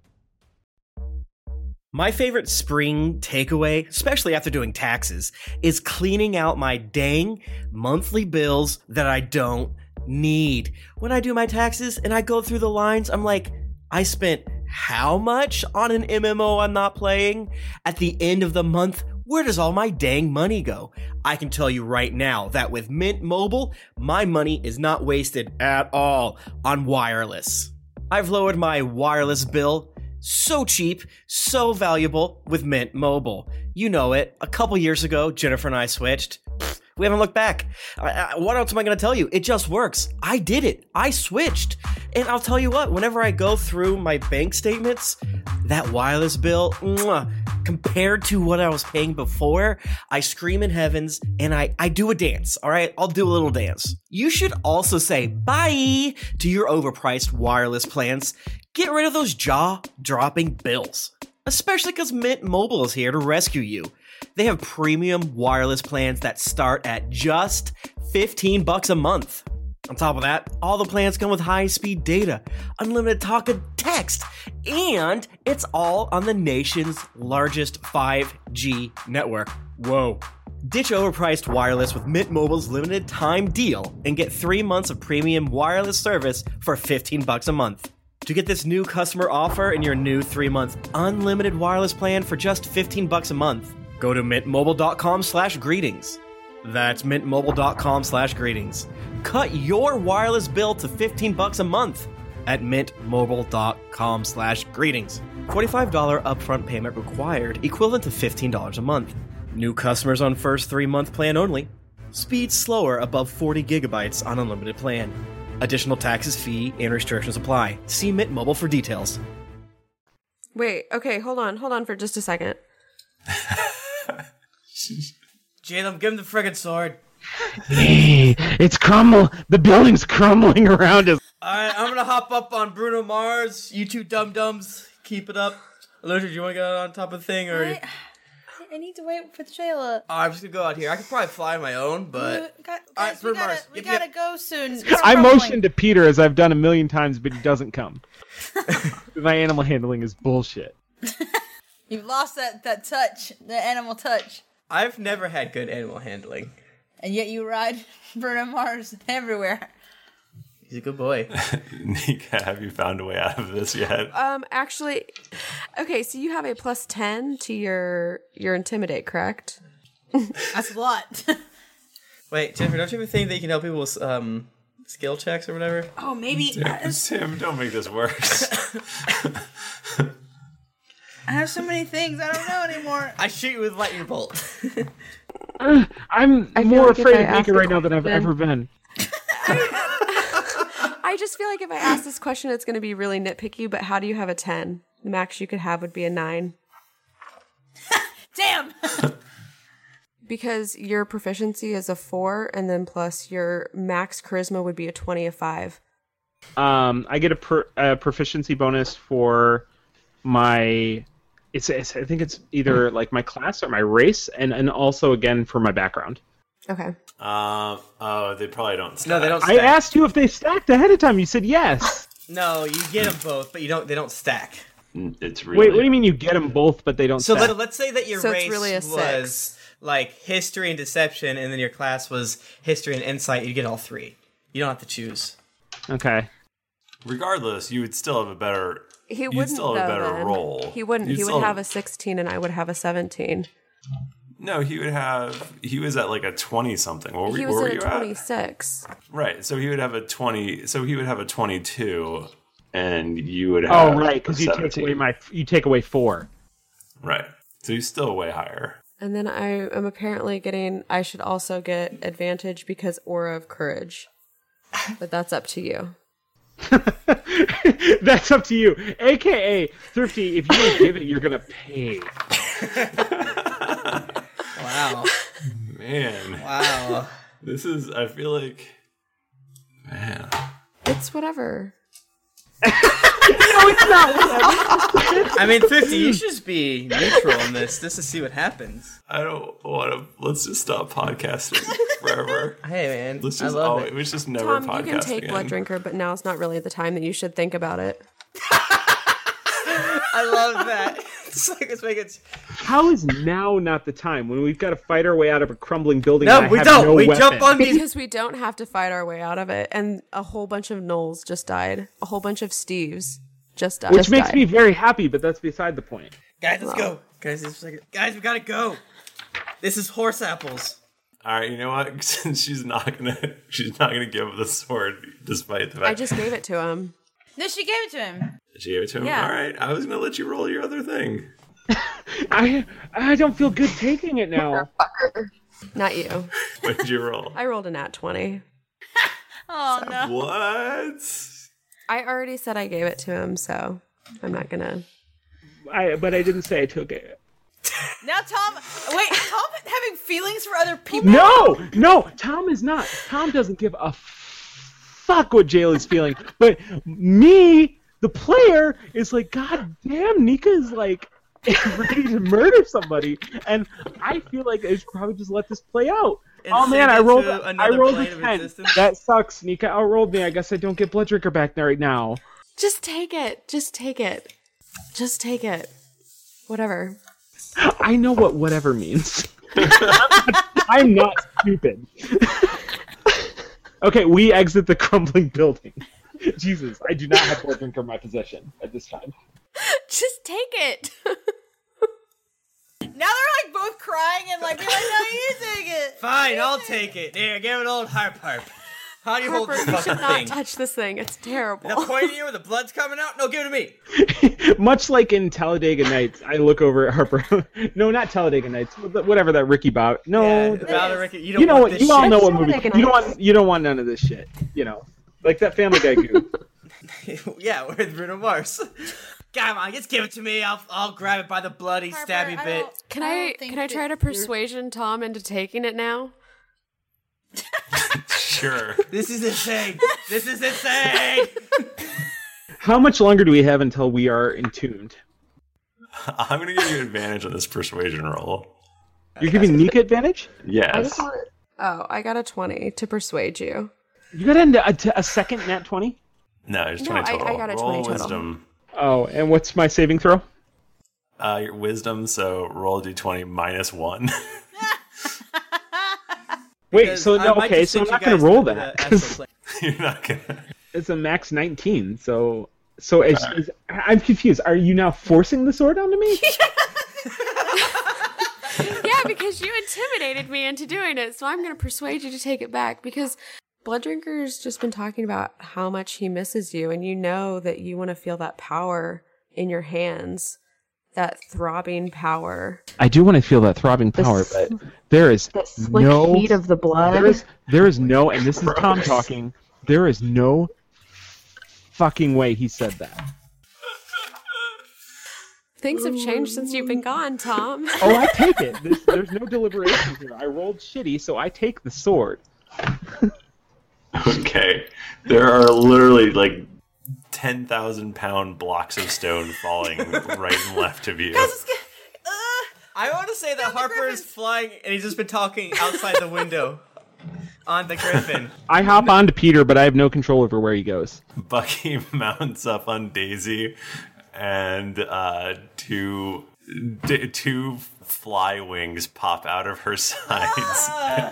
My favorite spring takeaway, especially after doing taxes, is cleaning out my dang monthly bills that I don't need. When I do my taxes and I go through the lines, I'm like, I spent how much on an M M O I'm not playing? At the end of the month, where does all my dang money go? I can tell you right now that with Mint Mobile, my money is not wasted at all on wireless. I've lowered my wireless bill so cheap, so valuable with Mint Mobile. You know it. A couple years ago, Jennifer and I switched. Pfft, we haven't looked back. I, I, what else am I going to tell you? It just works. I did it. I switched. And I'll tell you what, whenever I go through my bank statements, that wireless bill, mwah, compared to what I was paying before, I scream in heavens and I, I do a dance, all right? I'll do a little dance. You should also say bye to your overpriced wireless plans. Get rid of those jaw-dropping bills, especially because Mint Mobile is here to rescue you. They have premium wireless plans that start at just fifteen bucks a month. On top of that, all the plans come with high-speed data, unlimited talk and text, and it's all on the nation's largest five G network. Whoa. Ditch overpriced wireless with Mint Mobile's limited time deal and get three months of premium wireless service for fifteen bucks a month. To get this new customer offer and your new three-month unlimited wireless plan for just fifteen bucks a month, go to mintmobile.com slash greetings. That's mintmobile.com slash greetings. Cut your wireless bill to fifteen bucks a month at mintmobile.com slash greetings. forty-five dollars upfront payment required, equivalent to fifteen dollars a month. New customers on first three-month plan only. Speed slower above forty gigabytes on unlimited plan. Additional taxes, fee, and restrictions apply. See Mint Mobile for details. Wait, okay, hold on, hold on for just a second. Jalen, give him the friggin' sword. Hey, it's crumble. The building's crumbling around us. Alright, I'm gonna hop up on Bruno Mars. You two dum-dums, keep it up. Alicia, do you want to get on top of the thing, or... I, I need to wait for Shayla. Oh, I'm just gonna go out here. I could probably fly on my own, but... We, got, All guys, right, we Bruno gotta, Mars, we give me gotta go soon. It's I crumbling. motioned to Peter as I've done a million times, but he doesn't come. My animal handling is bullshit. You've lost that, that touch, the animal touch. I've never had good animal handling. And yet you ride Bruno Mars everywhere. He's a good boy. Nika, have you found a way out of this yet? Um, actually, okay, so you have a plus ten to your your intimidate, correct? That's a lot. Wait, Jennifer, don't you have a thing that you can help people with um, skill checks or whatever? Oh, maybe. Tim, Tim, don't make this worse. I have so many things. I don't know anymore. I shoot you with lightning bolt. Uh, I'm I feel more like if afraid I of ask Nika the right now than I've question- ever been. I just feel like if I ask this question, it's going to be really nitpicky, but how do you have a ten? The max you could have would be a nine. Damn! Because your proficiency is a four, and then plus your max charisma would be a twenty, a five. Um, I get a, per, a proficiency bonus for my. It's, it's I think it's either like my class or my race, and, and also again for my background. Okay. Uh, oh, they probably don't stack. No, they don't I stack. asked you if they stacked ahead of time. You said yes. No, you get them both, but you don't. They don't stack. It's really... Wait, what do you mean you get them both, but they don't So stack? let, let's say that your So it's race really a was six. like history and deception, and then your class was history and insight. You get all three. You don't have to choose. Okay. Regardless, you would still have a better... He you'd wouldn't still have a though, better then. roll. He wouldn't. You'd he would still- have a sixteen, and I would have a seventeen. No, he would have... He was at like a twenty-something. What were, He where was were at you a twenty-six. at? Right, so he would have a twenty... So he would have a twenty-two, and you would have Oh, right, a because you take seventeen. away my you take away four. Right. So he's still way higher. And then I am apparently getting. I should also get advantage because aura of courage. But that's up to you. That's up to you. A K A Thrifty, if you don't give it, you're gonna pay. Wow. Man. Wow. This is... I feel like... Man. It's whatever. No, it's not. I mean, fifty. You should just be neutral in this, just to see what happens. I don't want to... Let's just stop podcasting forever. Hey, man. Let's I just love always, it. let's just never Tom, podcast you can take again. blood drinker, but now it's not really the time that you should think about it. I love that. It's like it's making. How is now not the time when we've got to fight our way out of a crumbling building? No, and I we have don't. No We weapon? jump on these. Because we don't have to fight our way out of it, and a whole bunch of Knowles just died. A whole bunch of Steves just died. Which just makes died. me very happy, but that's beside the point. Guys, let's Wow. go. Guys, this is like, guys, we gotta go. This is horse apples. All right, you know what? Since she's not gonna, she's not gonna give up the sword, despite the fact I just gave it to him. No, she gave it to him. she gave it to him. Yeah. All right, I was gonna let you roll your other thing. I I don't feel good taking it now. Not you. What did you roll? I rolled a nat twenty. Oh, no. What? I already said I gave it to him, so I'm not gonna. I but I didn't say I took it. Now Tom... Wait, Tom having feelings for other people? No, no, Tom is not. Tom doesn't give a fuck what Jalen's feeling. But me, the player, is like, God damn, Nika is like ready to murder somebody, and I feel like I should probably just let this play out. and Oh man, sink I it rolled. to I another rolled plane a of ten. existence? That sucks. Nika outrolled me. I guess I don't get Blood Drinker back right now. Just take it. Just take it. Just take it. Whatever. I know what whatever means. I'm not stupid. Okay, we exit the crumbling building. Jesus, I do not have Blood Drinker in my possession at this time. Just take it. Now they're like both crying and like, be like, no, you take it. Fine, I'll take it. Here, give it old harp harp. How do you hold Harper, this you fucking should not thing? touch this thing. It's terrible. The point here where the blood's coming out? No, give it to me. Much like in Talladega Nights, I look over at Harper. No, not Talladega Nights. Whatever that Ricky Bob. No, Yeah, the Battle of Ricky- you don't you know want what? this You all shit. know what That's movie. Talladega You don't Nights. want. You don't want none of this shit. You know, like that Family Guy goof. Yeah, we're with Bruno Mars. Come on, just give it to me. I'll I'll grab it by the bloody stabby bit. Can I I, don't think can I that try to you're- persuasion Tom into taking it now? Sure. This is insane. This is insane. How much longer do we have until we are entombed? I'm going to give you advantage on this persuasion roll. You're giving Nika advantage? I Yes. just want. Oh, I got a twenty to persuade you. You got a, a, a second nat twenty? No, it's No, twenty I- total. I got a roll twenty total. wisdom. Oh, and what's my saving throw? Uh, your wisdom, so roll a d twenty minus one. Wait, Because so I no, might okay, just so I'm send not you going guys to roll to that. the 'cause astral You're not going to. it's a max nineteen, so... So is, is, I'm confused. Are you now forcing the sword onto me? Yeah, because you intimidated me into doing it, so I'm going to persuade you to take it back because Blood Drinker's just been talking about how much he misses you, and you know that you want to feel that power in your hands, that throbbing power. I do want to feel that throbbing power, but there is slick no heat of the blood. There is, there is no, and this is Tom talking. There is no fucking way he said that. Things have changed since you've been gone, Tom. Oh, I take it. This, there's no deliberation here. I rolled shitty, so I take the sword. Okay. There are literally like ten thousand pound blocks of stone falling right and left of you. I want to say that Harper is flying and he's just been talking outside the window on the Griffin. I hop onto Peter, but I have no control over where he goes. Bucky mounts up on Daisy, and uh, two d- two fly wings pop out of her sides,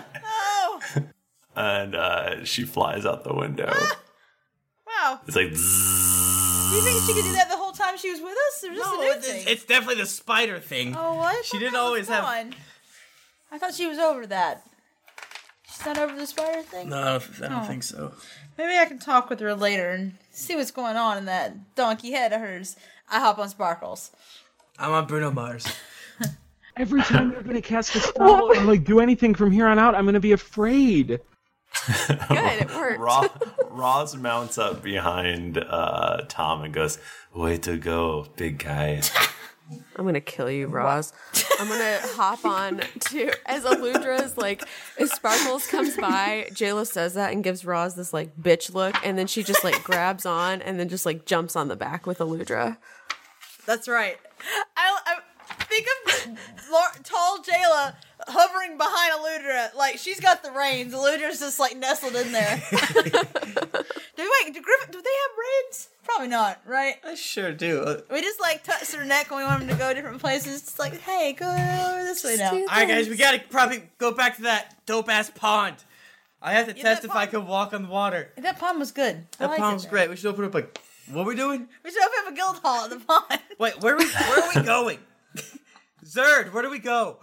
and uh, she flies out the window. Wow. It's like. Do you think she could do that the whole time she was with us? Or just No, a new it's, thing? it's definitely the spider thing. Oh, what? She didn't always have. Gone. I thought she was over that. She's not over the spider thing? No, I don't, I don't Oh. think so. Maybe I can talk with her later and see what's going on in that donkey head of hers. I hop on Sparkles. I'm on Bruno Mars. Every time you're going to cast a spell or like do anything from here on out, I'm going to be afraid. Good, it worked. Ra- Roz mounts up behind uh, Tom and goes, "Way to go, big guy." I'm gonna kill you, Roz. I'm gonna hop on to as Eludra's like as Sparkles comes by, Jayla says that and gives Roz this like bitch look, and then she just like grabs on and then just like jumps on the back with Eludra. That's right. I, I think of Lar- tall Jayla hovering behind Eludra. Like, she's got the reins. Eludra's just, like, nestled in there. do, wait, do, Griffin, do they have reins? Probably not, right? I sure do. We just, like, touch their neck when we want them to go different places. It's like, hey, go over this way now. All right, guys, we gotta probably go back to that dope ass pond. I have to Yeah, test that if I can walk on the water. That pond was good. I That liked pond it was there. great. We should open up a. What are we doing? We should open up a guild hall at the pond. Wait, where are we? Where are we going? Zerd, where do we go?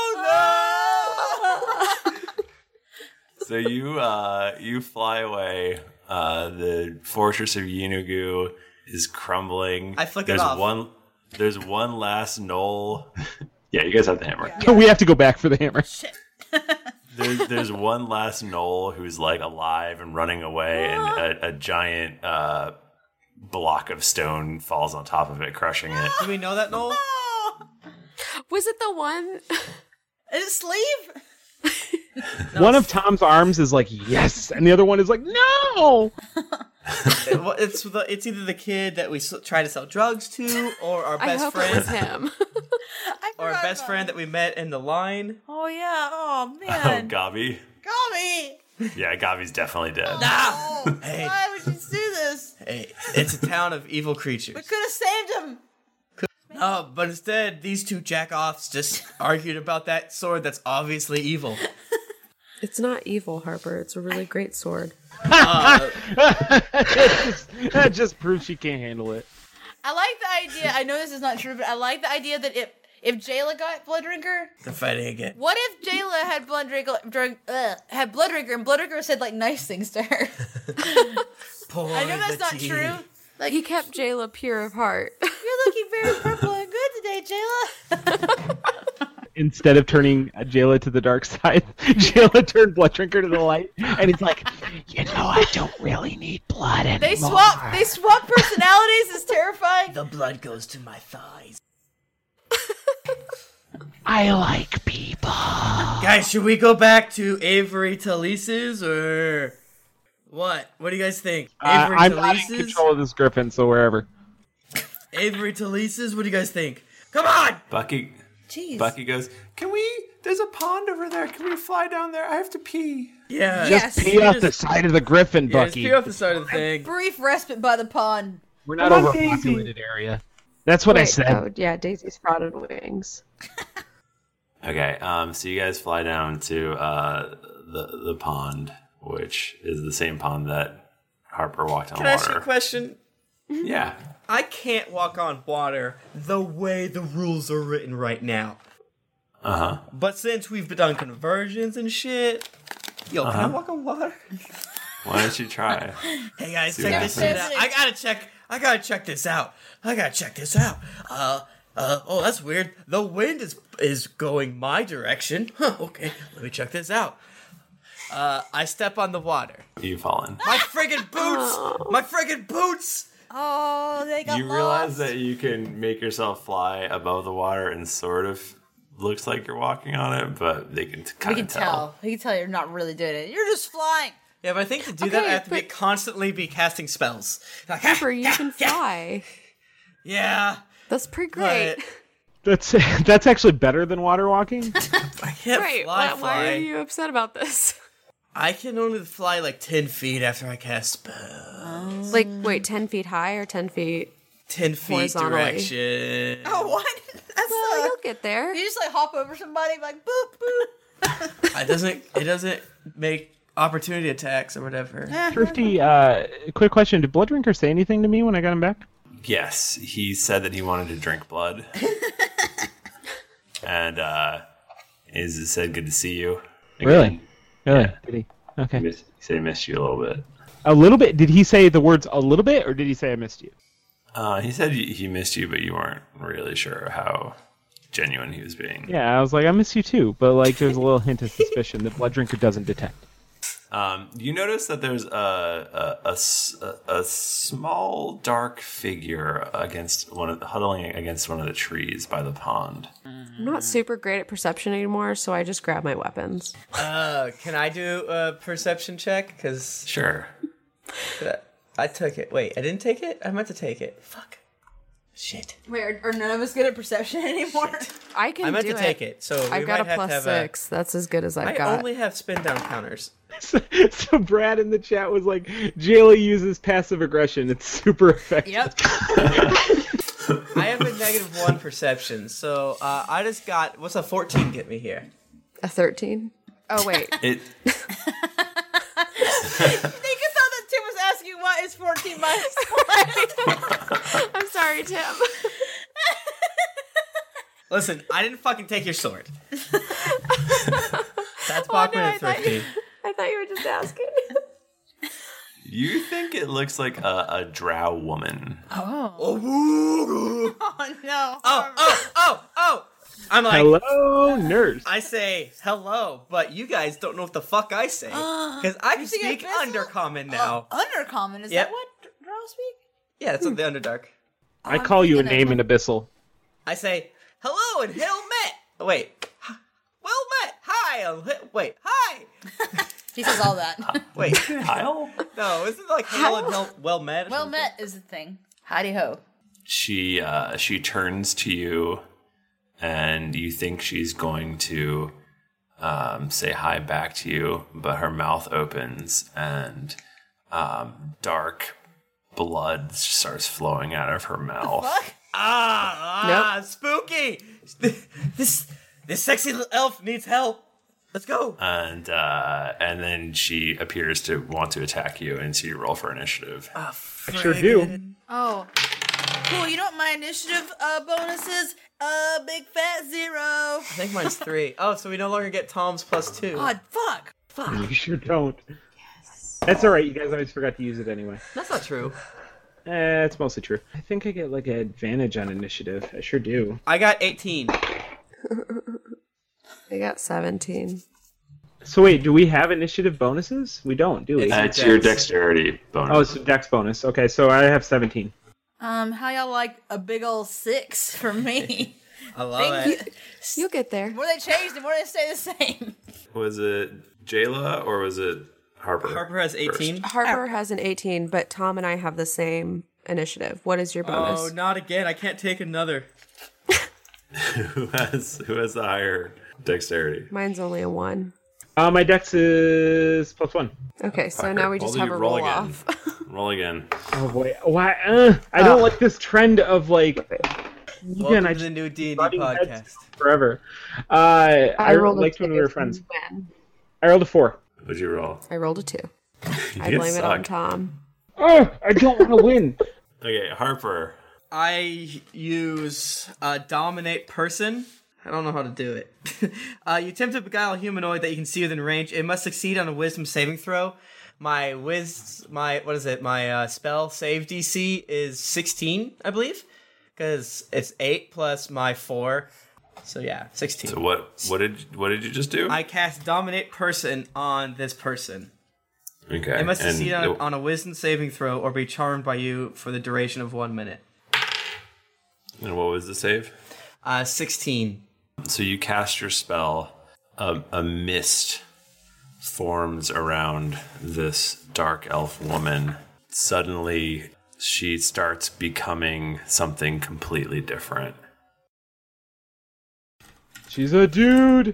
Oh no! So you uh, you fly away. Uh, the fortress of Yinugu is crumbling. I flick it there's off. One, there's one last knoll. Yeah, you guys have the hammer. We have to go back for the hammer. There's, there's one last knoll who's like alive and running away, and a, a giant uh, block of stone falls on top of it, crushing it. Do we know that, Noel? Was it the one? Is it sleeve? One of Tom's arms is like, yes, and the other one is like, no! It- well, it's the, it's either the kid that we s- try to sell drugs to, or our I best hope friend. it was him. I our Forgot best about friend that we met in the line. Oh yeah. Oh Oh, man. Gabi. Gabi. Yeah, Gabi's definitely dead. No. Hey. Why would you do this? Hey, it's a town of evil We creatures. could have saved him. No, but instead, these two jack-offs just argued about that sword that's obviously evil. It's not evil, Harper. It's a really great sword. Uh, that, just, that just proves she can't handle it. I like the idea. I know this is not true, but I like the idea that if if Jayla got Bloodrinker, they're fighting again. what if Jayla had Bloodrinker, drink, uh, had Bloodrinker, and Bloodrinker said like nice things to her? Pour I know that's the not tea. true. Like he kept Jayla pure of heart. You're looking very purple and good today, Jayla. Instead of turning Jayla to the dark side, Jayla turned Bloodrinker to the light, and he's like, you know, I don't really need blood anymore. They swap. They swap personalities. It's terrifying. The blood goes to my thighs. I like people. Guys, should we go back to Avery Talise's or what? What do you guys think? Uh, Avery I'm not in Talise's? control of this griffin, so wherever. Avery Talise's? What do you guys think? Come on! Bucky. Jeez. Bucky goes, can we, there's a pond over there. Can we fly down there? I have to pee. Yeah. Yes. Just pee off the side of the griffin, Yeah, just Bucky. pee off the side of the thing. Brief respite by the pond. We're not Come on, overpopulated area. That's what I Wait, said. Oh, yeah, Daisy's sprouted wings. Okay, um, so you guys fly down to uh, the the pond, which is the same pond that Harper walked on Can I ask you a water. question? Yeah. I can't walk on water the way the rules are written right now. Uh huh. But since we've done conversions and shit, yo, can I Uh-huh. walk on water? Why don't you try? Hey guys, See check what this shit happens. out. I gotta check. I gotta check this out. I gotta check this out. Uh, uh. Oh, that's weird. The wind is is going my direction. Huh. Okay, let me check this out. Uh, I step on the water. You've fallen. My friggin' boots! My friggin' boots! Oh, they got You lost. realize that you can make yourself fly above the water and sort of looks like you're walking on it, but they can We kind can of tell. tell. We can tell you're not really doing it. You're just flying. Yeah, but I think to do that, I Okay, have to be but- constantly be casting spells. Like, Harper, you can fly. yeah, That's pretty great. but That's that's actually better than water walking. I can't Right, fly. why, fly. why are you upset about this? I can only fly like ten feet after I cast spells. Like, wait, ten feet high or ten feet? Ten feet horizontally? direction. Oh, what? That's Well, uh, you'll get there. you just like hop over somebody, like boop boop. It doesn't. It doesn't make opportunity attacks or whatever. Thrifty, uh, quick question: did Bloodrinker say anything to me when I got him back? Yes, he said that he wanted to drink blood. And uh, he said, good to see you. Really? Really? Yeah. Did he? He, Okay. miss, he said he missed you a little bit. A little bit. Did he say the words "a little bit" or did he say "I missed you"? Uh, he said he he missed you, but you weren't really sure how genuine he was being. Yeah, I was like, "I miss you too," but like, there's a little hint of suspicion that Bloodrinker doesn't detect. Um, you notice that there's a, a, a s- a- a small dark figure against one of huddling against one of the trees by the pond. I'm not super great at perception anymore, so I just grab my weapons. Uh, can I do a perception check? Because Sure. I took it. Wait, I didn't take it. I meant to take it. Fuck. Shit. Wait, are, are none of us good at perception anymore? I can I meant do to it. take it, so we I've got might a have plus to have six. That's as good as A, I've I got. only have spin down counters. So, so Brad in the chat was like, "Jayla uses passive aggression. It's super effective." Yep. I have a negative one perception, so uh, I just got what's a fourteen get me here? A thirteen? Oh, wait. It I think I thought that Tim was asking what is fourteen minus one. I'm sorry, Tim. Listen, I didn't fucking take your sword. That's Oh, Bachman no, and I thought Thrifty. you- I thought you were just asking. you think it looks like a, a drow woman. Oh. Oh, Oh no. oh, oh, oh, oh! I'm like, Hello, nurse. I say hello, but you guys don't know what the fuck I say because I can You think speak Abyssal? Undercommon now. Oh, undercommon, is Yep. that what Drow speak? Yeah, it's on the Underdark. I call you a thinking name in Abyssal. I say hello and hell met. Oh, wait, well met. Hi. uh, hi- Wait, hi. He says all that. Wait, Kyle? no, isn't it like hello and hell, well met? or Well something? met is the thing. Howdy ho. She uh, she turns to you and you think she's going to um, say hi back to you, but her mouth opens and um, dark blood starts flowing out of her mouth. Ah, ah spooky! This this sexy little elf needs help. Let's go. And uh, and then she appears to want to attack you, and so you roll for initiative. Oh, I sure do. Oh, cool. You know what my initiative uh, bonus is? Uh, big fat zero. I think mine's three. Oh, so we no longer get Tom's plus two. God, fuck. Fuck. You sure don't. Yes. That's all right. You guys always forgot to use it anyway. That's not true. Eh, it's mostly true. I think I get like an advantage on initiative. I sure do. I got eighteen. I got seventeen. So wait, do we have initiative bonuses? We don't, do we? Uh, it's your dexterity bonus. Oh, it's a dex bonus. Okay, so I have seventeen. Um, how y'all like a big old six for me? I love it. You'll get there. More they changed and more they stay the same. Was it Jayla or was it Harper? Harper has eighteen. Harper has an eighteen, but Tom and I have the same initiative. What is your bonus? Oh, not again. I can't take another. who has who has the higher dexterity? Mine's only a one. Uh, my dex is plus one. Okay, so Parker, now we just roll have a roll roll again. off. Roll again. Oh boy, why? Uh, I don't Ah. like this trend of like. Welcome Again, I to the just new D and D butting heads podcast. forever. Uh, I, I rolled a liked when we two. were friends. I rolled a four. What'd you roll? I rolled a two. I You blame it on suck. Tom. Oh, I don't want to win. Okay, Harper. I use uh, dominate person. I don't know how to do it. uh, you attempt to beguile a humanoid that you can see within range. It must succeed on a wisdom saving throw. My wiz, my what is it? My uh, spell save D C is sixteen, I believe, because it's eight plus my four. So yeah, sixteen. So what? What did what did you just do? I cast dominate person on this person. Okay. It must and succeed on a, it- on a wisdom saving throw or be charmed by you for the duration of one minute. And what was the save? Uh, sixteen. So you cast your spell. A, a mist forms around this dark elf woman. Suddenly, she starts becoming something completely different. She's a dude.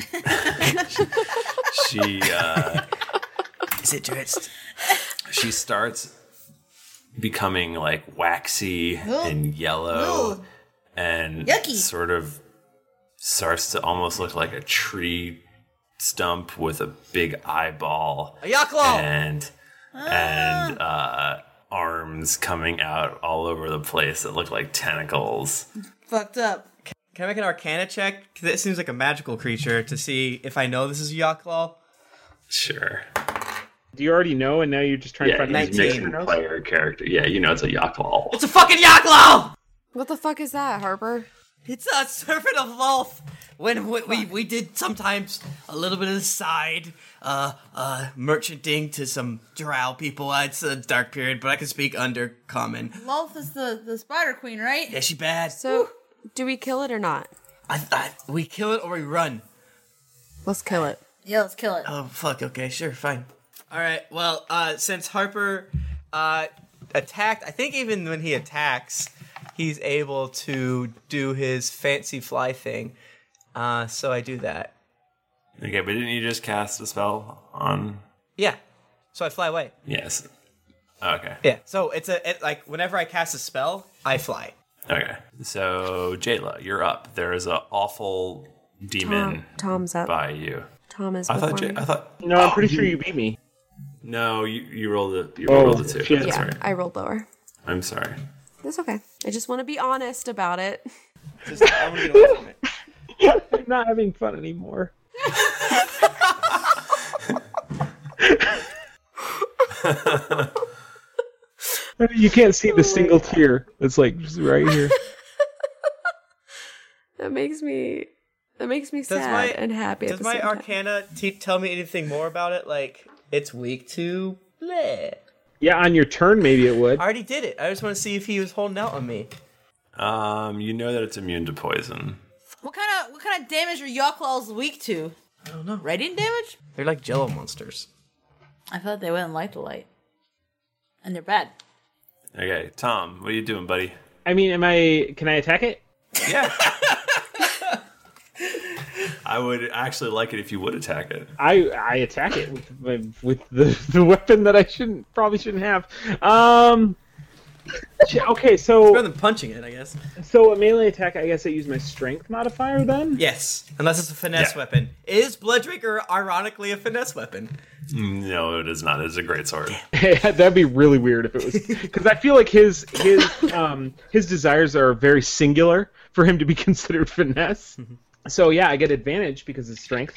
She uh, Is it drenched? she starts becoming like waxy and yellow, Ooh. and Yucky. sort of starts to almost look like a tree stump with a big eyeball A Yaklo! and and uh, arms coming out all over the place that look like tentacles. Fucked up. Can I make an Arcana check? Because it seems like a magical creature to see if I know this is Yaklaw. Sure. Do you already know, and now you're just trying Yeah, to find he's mixing player character. Yeah, you know it's a Yaklaw. It's a fucking Yaklaw! What the fuck is that, Harper? It's a servant of Lolth. When we, we we did sometimes a little bit of the side uh uh merchanting to some drow people. Uh, It's a dark period, but I can speak under common. Lolth is the, the spider queen, right? Yeah, she bad. So, do we kill it or not? I, I we kill it or we run. Let's kill it. Yeah, let's kill it. Oh fuck. Okay, sure, fine. All right. Well, uh, since Harper uh attacked, I think even when he attacks, he's able to do his fancy fly thing. Uh, so I do that. Okay, but didn't you just cast a spell on? Yeah. So I fly away. Yes. Okay. Yeah. So it's a it, like whenever I cast a spell, I fly. Okay. So Jayla, you're up. There is an awful demon Tom, Tom's up. by you. Tom is I thought. before Jay, me. I thought. No, I'm oh, pretty sure you beat me. No, you you rolled a you Oh, rolled a two. shit. That's Yeah, right. I rolled lower. I'm sorry. That's okay. I just want to be honest about it. Just, I want to get away from it. I'm not having fun anymore. You can't see the single tear that's like just right here. That makes me. That makes me Does sad my and happy. at Does the my same time. Arcana te- tell me anything more about it? Like it's weak to bleh. Yeah, on your turn maybe it would. I already did it. I just want to see if he was holding out on me. Um, you know that it's immune to poison. What kind of what kind of damage are Yawclaws weak to? I don't know. Radiant damage? They're like Jello monsters. I thought they wouldn't like the light. And they're bad. Okay, Tom, what are you doing, buddy? I mean, am I? Can I attack it? Yeah. I would actually like it if you would attack it. I I attack it with with the, the weapon that I shouldn't probably shouldn't have. Um. Okay, so It's better than punching it, I guess. So a melee attack, I guess I use my strength modifier then. Yes, unless it's a finesse Yeah. weapon. Is Blooddrinker ironically a finesse weapon? No, it is not. It's a great sword. That'd be really weird if it was, because I feel like his his um his desires are very singular for him to be considered finesse. So yeah, I get advantage because of strength.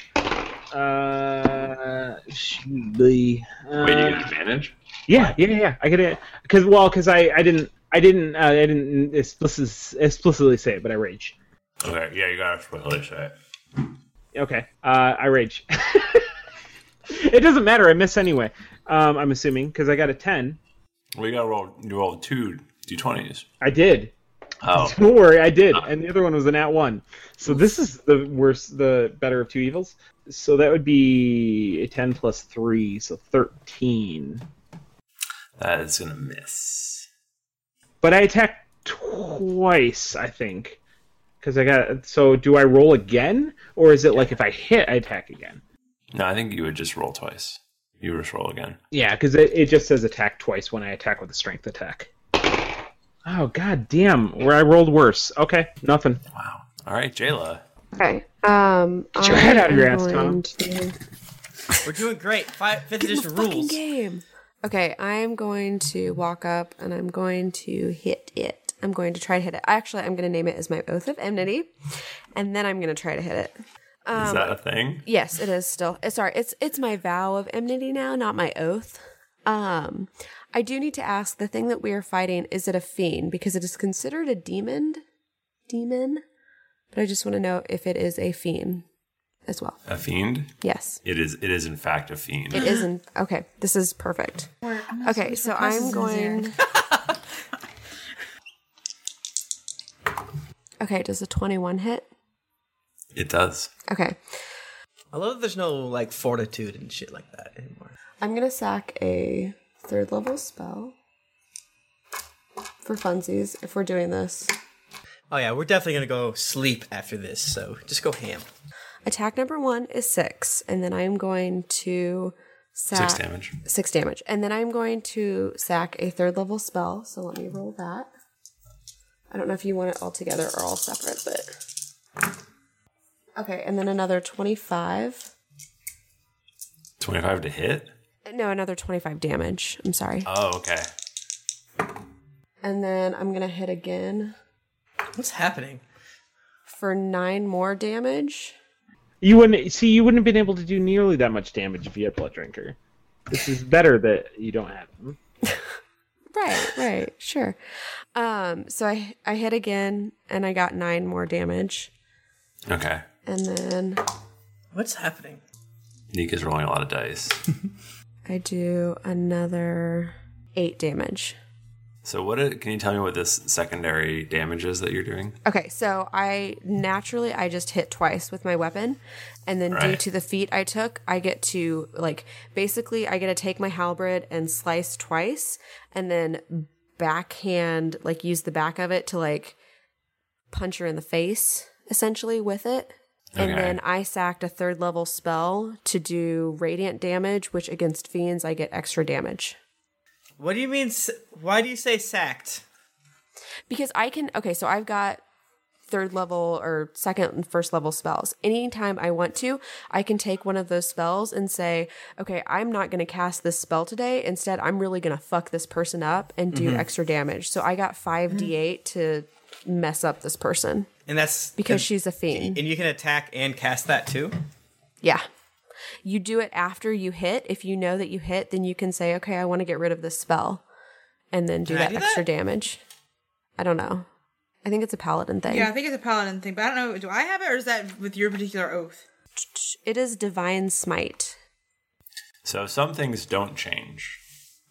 Uh, should be, uh, Wait, you get advantage? Yeah, yeah, yeah. I get it because well, because I I didn't I didn't uh, I didn't explicitly explicitly say it, but I rage. Okay, yeah, you gotta explicitly say it. Okay, uh, I rage. It doesn't matter. I miss anyway. Um, I'm assuming because I got a ten. Well, you gotta roll. You roll two d twenties. I did. Oh, Don't worry, I did, and the other one was an at one. So this is the worst, the better of two evils. So that would be a ten plus three, so thirteen. that is gonna miss. But I attacked twice, I think, because I got. So do I roll again, or is it like if I hit, I attack again? No, I think you would just roll twice. You would just roll again. Yeah, because it, it just says attack twice when I attack with a strength attack. Oh god damn! Where I rolled worse. Okay, nothing. Wow. All right, Jayla. Okay. Um, Get your head out of your I am ass, Tom. going to- We're doing great. Five, fifth Get in the edition fucking rules. game. Okay, I am going to walk up and I'm going to hit it. I'm going to try to hit it. Actually, I'm going to name it as my Oath of Enmity, and then I'm going to try to hit it. Um, Is that a thing? Yes, it is still. uh, Sorry, it's it's my vow of enmity now, not my oath. Um, I do need to ask, the thing that we are fighting, is it a fiend? Because it is considered a demon. Demon? But I just want to know if it is a fiend as well. A fiend? Yes. It is. It is in fact a fiend. It isn't. Okay, this is perfect. Okay, so I'm going. Okay, does a twenty-one hit? It does. Okay. I love that there's no like fortitude and shit like that anymore. I'm gonna sack a third level spell for funsies if we're doing this. Oh yeah, we're definitely gonna go sleep after this, so just go ham. Attack number one is six, and then I'm going to sack Six damage. Six damage, and then I'm going to sack a third level spell. So let me roll that. I don't know if you want it all together or all separate, but okay. And then another twenty-five. Twenty-five to hit. No, another twenty-five damage. I'm sorry. Oh, okay. And then I'm gonna hit again What's happening? for nine more damage. You wouldn't see. You wouldn't have been able to do nearly that much damage if you had Blooddrinker. This is better that you don't have him. Right, right, sure. Um, so I I hit again, and I got nine more damage, Okay. and then What's happening? Nick is rolling a lot of dice. I do another eight damage. So what? It, can you tell me what this secondary damage is that you're doing? Okay, so I naturally I just hit twice with my weapon, and then due Right. to the feat I took, I get to like basically I get to take my halberd and slice twice, and then backhand like use the back of it to like punch her in the face essentially with it. And Okay. then I sacked a third level spell to do radiant damage, which against fiends I get extra damage. What do you mean? s- Why do you say sacked? Because I can, okay, so I've got third level or second and first level spells. Anytime I want to, I can take one of those spells and say, okay, I'm not going to cast this spell today. Instead, I'm really going to fuck this person up and do Mhm. extra damage. So I got five d eight to mess up this person. And that's Because and- she's a fiend. And you can attack and cast that too. Yeah. You do it after you hit. If you know that you hit, then you can say, okay, I want to get rid of this spell. And then do Can I that do extra that? damage. I don't know. I think it's a paladin thing. Yeah, I think it's a paladin thing, but I don't know. Do I have it, or is that with your particular oath? It is divine smite. So some things don't change,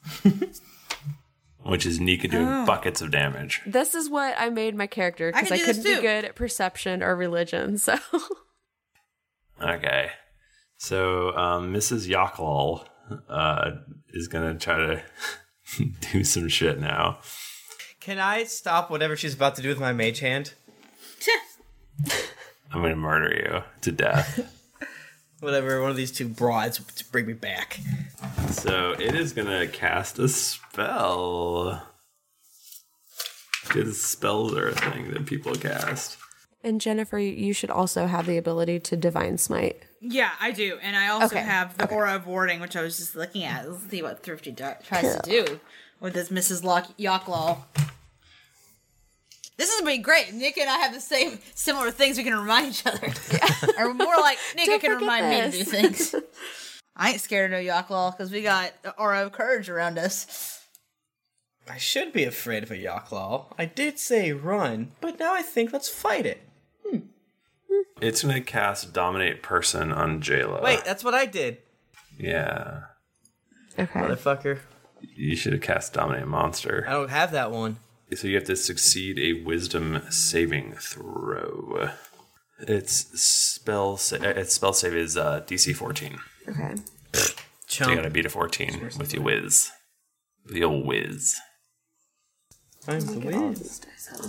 which is Nika doing Oh. buckets of damage. This is what I made my character because I I, can do this couldn't be too. good at perception or religion. So Okay. So um, Missus Yaklal uh, is gonna try to do some shit now. Can I stop whatever she's about to do with my mage hand? I'm gonna murder you to death. Whatever, one of these two broads to bring me back. So it is gonna cast a spell. Because spells are a thing that people cast. And Jennifer, you should also have the ability to Divine Smite. Yeah, I do. And I also Okay, have the okay. Aura of Warding, which I was just looking at. Let's see what Thrifty do- tries Cool. to do with this Missus Lock- Yocklaw. This is going to be great. Nick and I have the same similar things we can remind each other. Or more like Nick Don't can forget remind me to this. do things. I ain't scared of no Yocklaw because we got the Aura of Courage around us. I should be afraid of a Yocklaw. I did say run, but now I think let's fight it. It's gonna cast Dominate Person on Jayla. Wait, that's what I did. Yeah. Okay. Motherfucker. You should have cast Dominate Monster. I don't have that one. So you have to succeed a Wisdom saving throw. Its spell sa- its spell save is uh, D C fourteen. Okay. So you gotta beat a fourteen with your whiz. With the old whiz. I'm the whiz.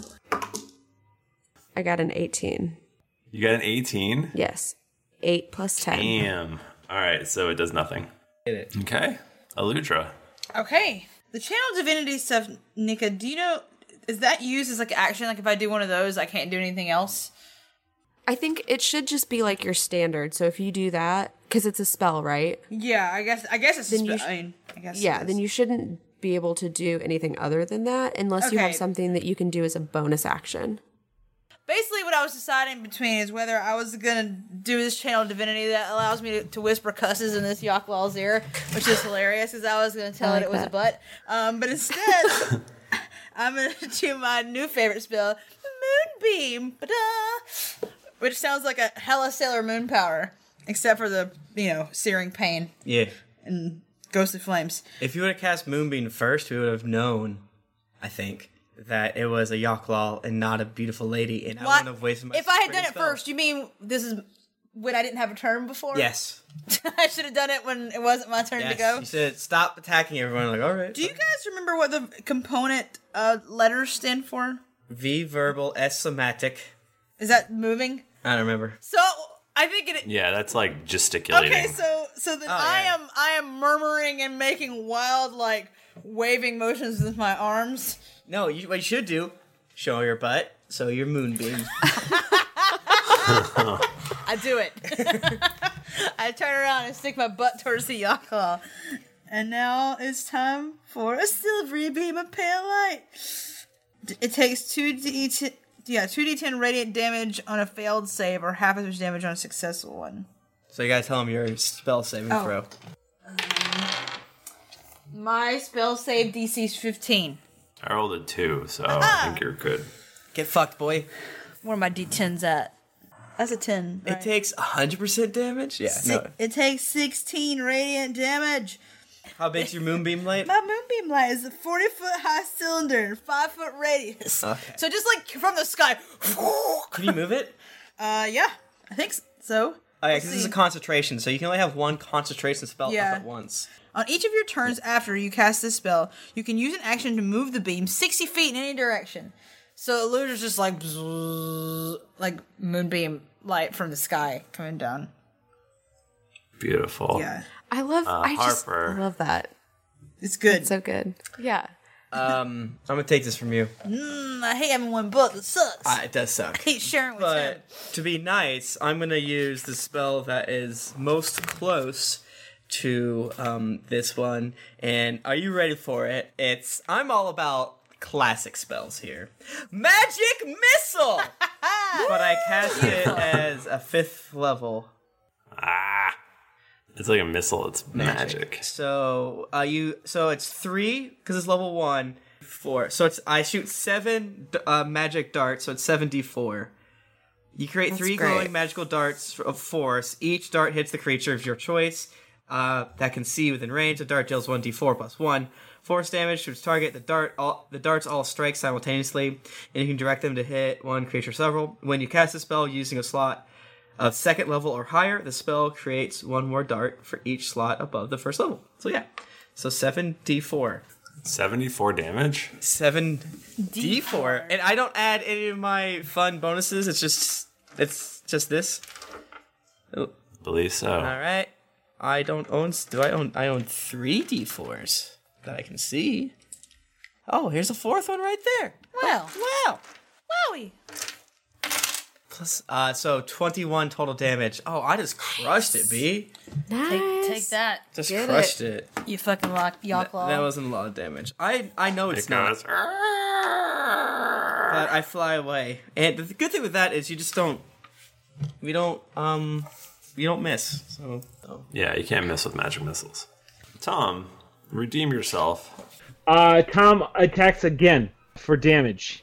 I got an eighteen. You got an eighteen? Yes. eight plus ten. Damn. Alright, so it does nothing. Okay. Aludra. Okay. The Channel Divinity stuff, Nika, do you know, is that used as like action? Like if I do one of those, I can't do anything else? I think it should just be like your standard. So if you do that, because it's a spell, right? Yeah, I guess I guess it's Then a you spe- sh- I mean, I guess Yeah, it is. then you shouldn't be able to do anything other than that unless you have Okay. something that you can do as a bonus action. Basically, what I was deciding between is whether I was gonna do this Channel Divinity that allows me to, to whisper cusses in this Yocklaw's ear, which is hilarious, because I was gonna tell I it like it was a that. butt. Um, but instead, I'm gonna do my new favorite spell, Moonbeam, ba-da, which sounds like a hella Sailor Moon power, except for the you know searing pain Yeah. and ghostly flames. If you would have cast Moonbeam first, we would have known, I think, that it was a Yocklaw and not a beautiful lady, and I What? wouldn't have wasted my If I had spring done it spell. first, you mean this is when I didn't have a turn before? Yes. I should have done it when it wasn't my turn Yes. to go. You said stop attacking everyone. Like, all right. Do you guys remember what the component uh, letters stand for? V verbal, S somatic. Is that moving? I don't remember. So I think it. Yeah, that's like gesticulating. Okay, so so then Oh, I yeah. am I am murmuring and making wild like waving motions with my arms. No, you, what you should do, show your butt, so your Moonbeam. I do it. I turn around and stick my butt towards the Yocklaw. And now it's time for a silvery beam of pale light. D- It takes two d ten, yeah, two d ten radiant damage on a failed save, or half as much damage on a successful one. So you gotta tell him your spell saving Oh. throw. My spell save D C is fifteen. I rolled a two, so I think you're good. Get fucked, boy. Where are my d tens at? That's a ten. It takes one hundred percent damage? Yeah. Si- No. It takes sixteen radiant damage. How big's your Moonbeam light? My moonbeam light is a forty foot high cylinder and five foot radius. Okay. So just like from the sky. Can you move it? Uh, yeah, I think so. Oh, yeah, Let's because this is a see. concentration, so you can only have one concentration spell Yeah. up at once. On each of your turns after you cast this spell, you can use an action to move the beam sixty feet in any direction. So Eluder's just like, bzzz, like moonbeam light from the sky coming down. Beautiful. Yeah. I love. Uh, I just Harper. I love that. It's good. It's so good. Yeah. Um, I'm gonna take this from you. Mm, I hate having one book. It sucks. Ah, it does suck. I hate sharing with him. But to be nice, I'm gonna use the spell that is most close to um, this one. And are you ready for it? It's I'm all about classic spells here. Magic Missile! But I cast it as a fifth level. Ah. It's like a missile, it's magic. So uh, you so it's three because it's level one. Four. So it's I shoot seven uh, magic darts. So it's seven d four. You create That's three great. glowing magical darts of force. Each dart hits the creature of your choice uh, that can see within range. The dart deals one d four plus one force damage to its target. The dart all the darts all strike simultaneously, and you can direct them to hit one creature or several. When you cast a spell using a slot of second level or higher, the spell creates one more dart for each slot above the first level. So yeah, so seven d four. seventy-four damage? seven d four. And I don't add any of my fun bonuses. It's just It's just this. Oh. Believe so. All right. I don't own. Do I own? I own three D fours that I can see. Oh, here's a fourth one right there. Well, wow, wowie. Plus, uh, so twenty-one total damage. Oh, I just crushed it, B. Nice. Take, take that. Just Get crushed it. You fucking lock, yaw Th- claw. that wasn't a lot of damage. I I know it's It not. goes, But I fly away, and the good thing with that is you just don't. We don't. Um, you don't miss. So. Oh. Yeah, you can't miss with magic missiles. Tom, redeem yourself. Uh, Tom attacks again for damage.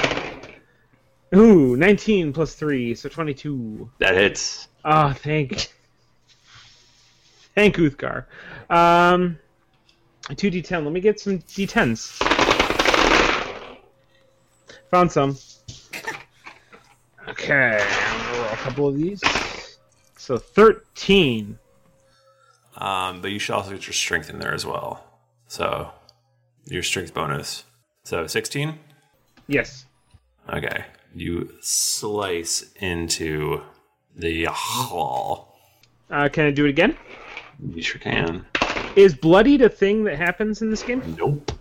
Ooh, nineteen plus three, so twenty-two. That hits. Ah, oh, thank, thank Uthgar. Um, two d ten. Let me get some d tens. Found some. Okay, I'm gonna roll a couple of these. So thirteen. Um, but you should also get your strength in there as well. So your strength bonus. So sixteen? Yes. Okay. You slice into the claw. Uh, can I do it again? You sure can. Is bloodied a thing that happens in this game? Nope.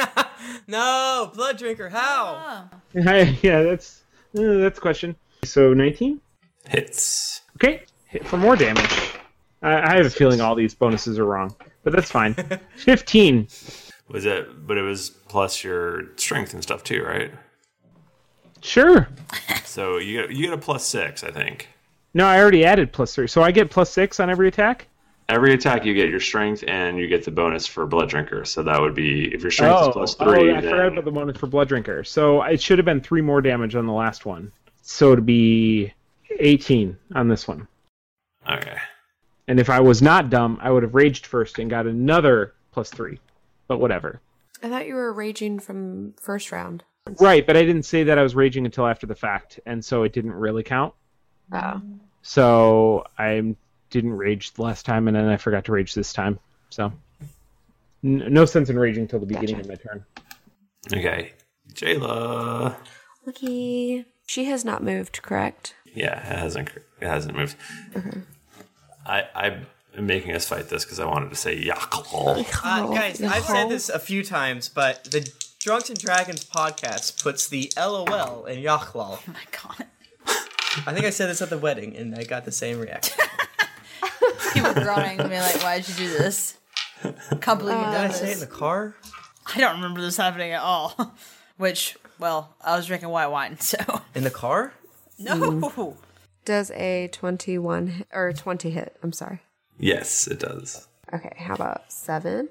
No, blood drinker. How? Yeah, that's uh, that's a question. So nineteen hits. Okay, hit for more damage. I, I have a feeling all these bonuses are wrong, but that's fine. Fifteen. Was it? But it was plus your strength and stuff too, right? Sure. So you get you get a plus six, I think. No, I already added plus three, so I get plus six on every attack. Every attack, you get your strength, and you get the bonus for Blood Drinker. So that would be if your strength oh, is plus three. Oh, I then... forgot about the bonus for Blood Drinker. So it should have been three more damage on the last one. So to be eighteen on this one. Okay. And if I was not dumb, I would have raged first and got another plus three. But whatever. I thought you were raging from first round. Right, but I didn't say that I was raging until after the fact, and so it didn't really count. Oh. So I didn't rage the last time, and then I forgot to rage this time. So N- no sense in raging until the beginning Gotcha. of my turn. Okay. Jayla. Okay. She has not moved, correct? Yeah, it hasn't it hasn't moved. Okay. I I am making us fight this because I wanted to say Yakal. Uh, guys, I've said this a few times, but the Drunks and Dragons podcast puts the LOL in Yachlal. Oh my god. I think I said this at the wedding, and I got the same reaction. People groaning and being like, why'd you do this? Can't believe you Did done I this. say it in the car? I don't remember this happening at all. Which, well, I was drinking white wine, so. In the car? No! Does a twenty-one hit, or twenty hit? I'm sorry. Yes, it does. Okay, how about seven?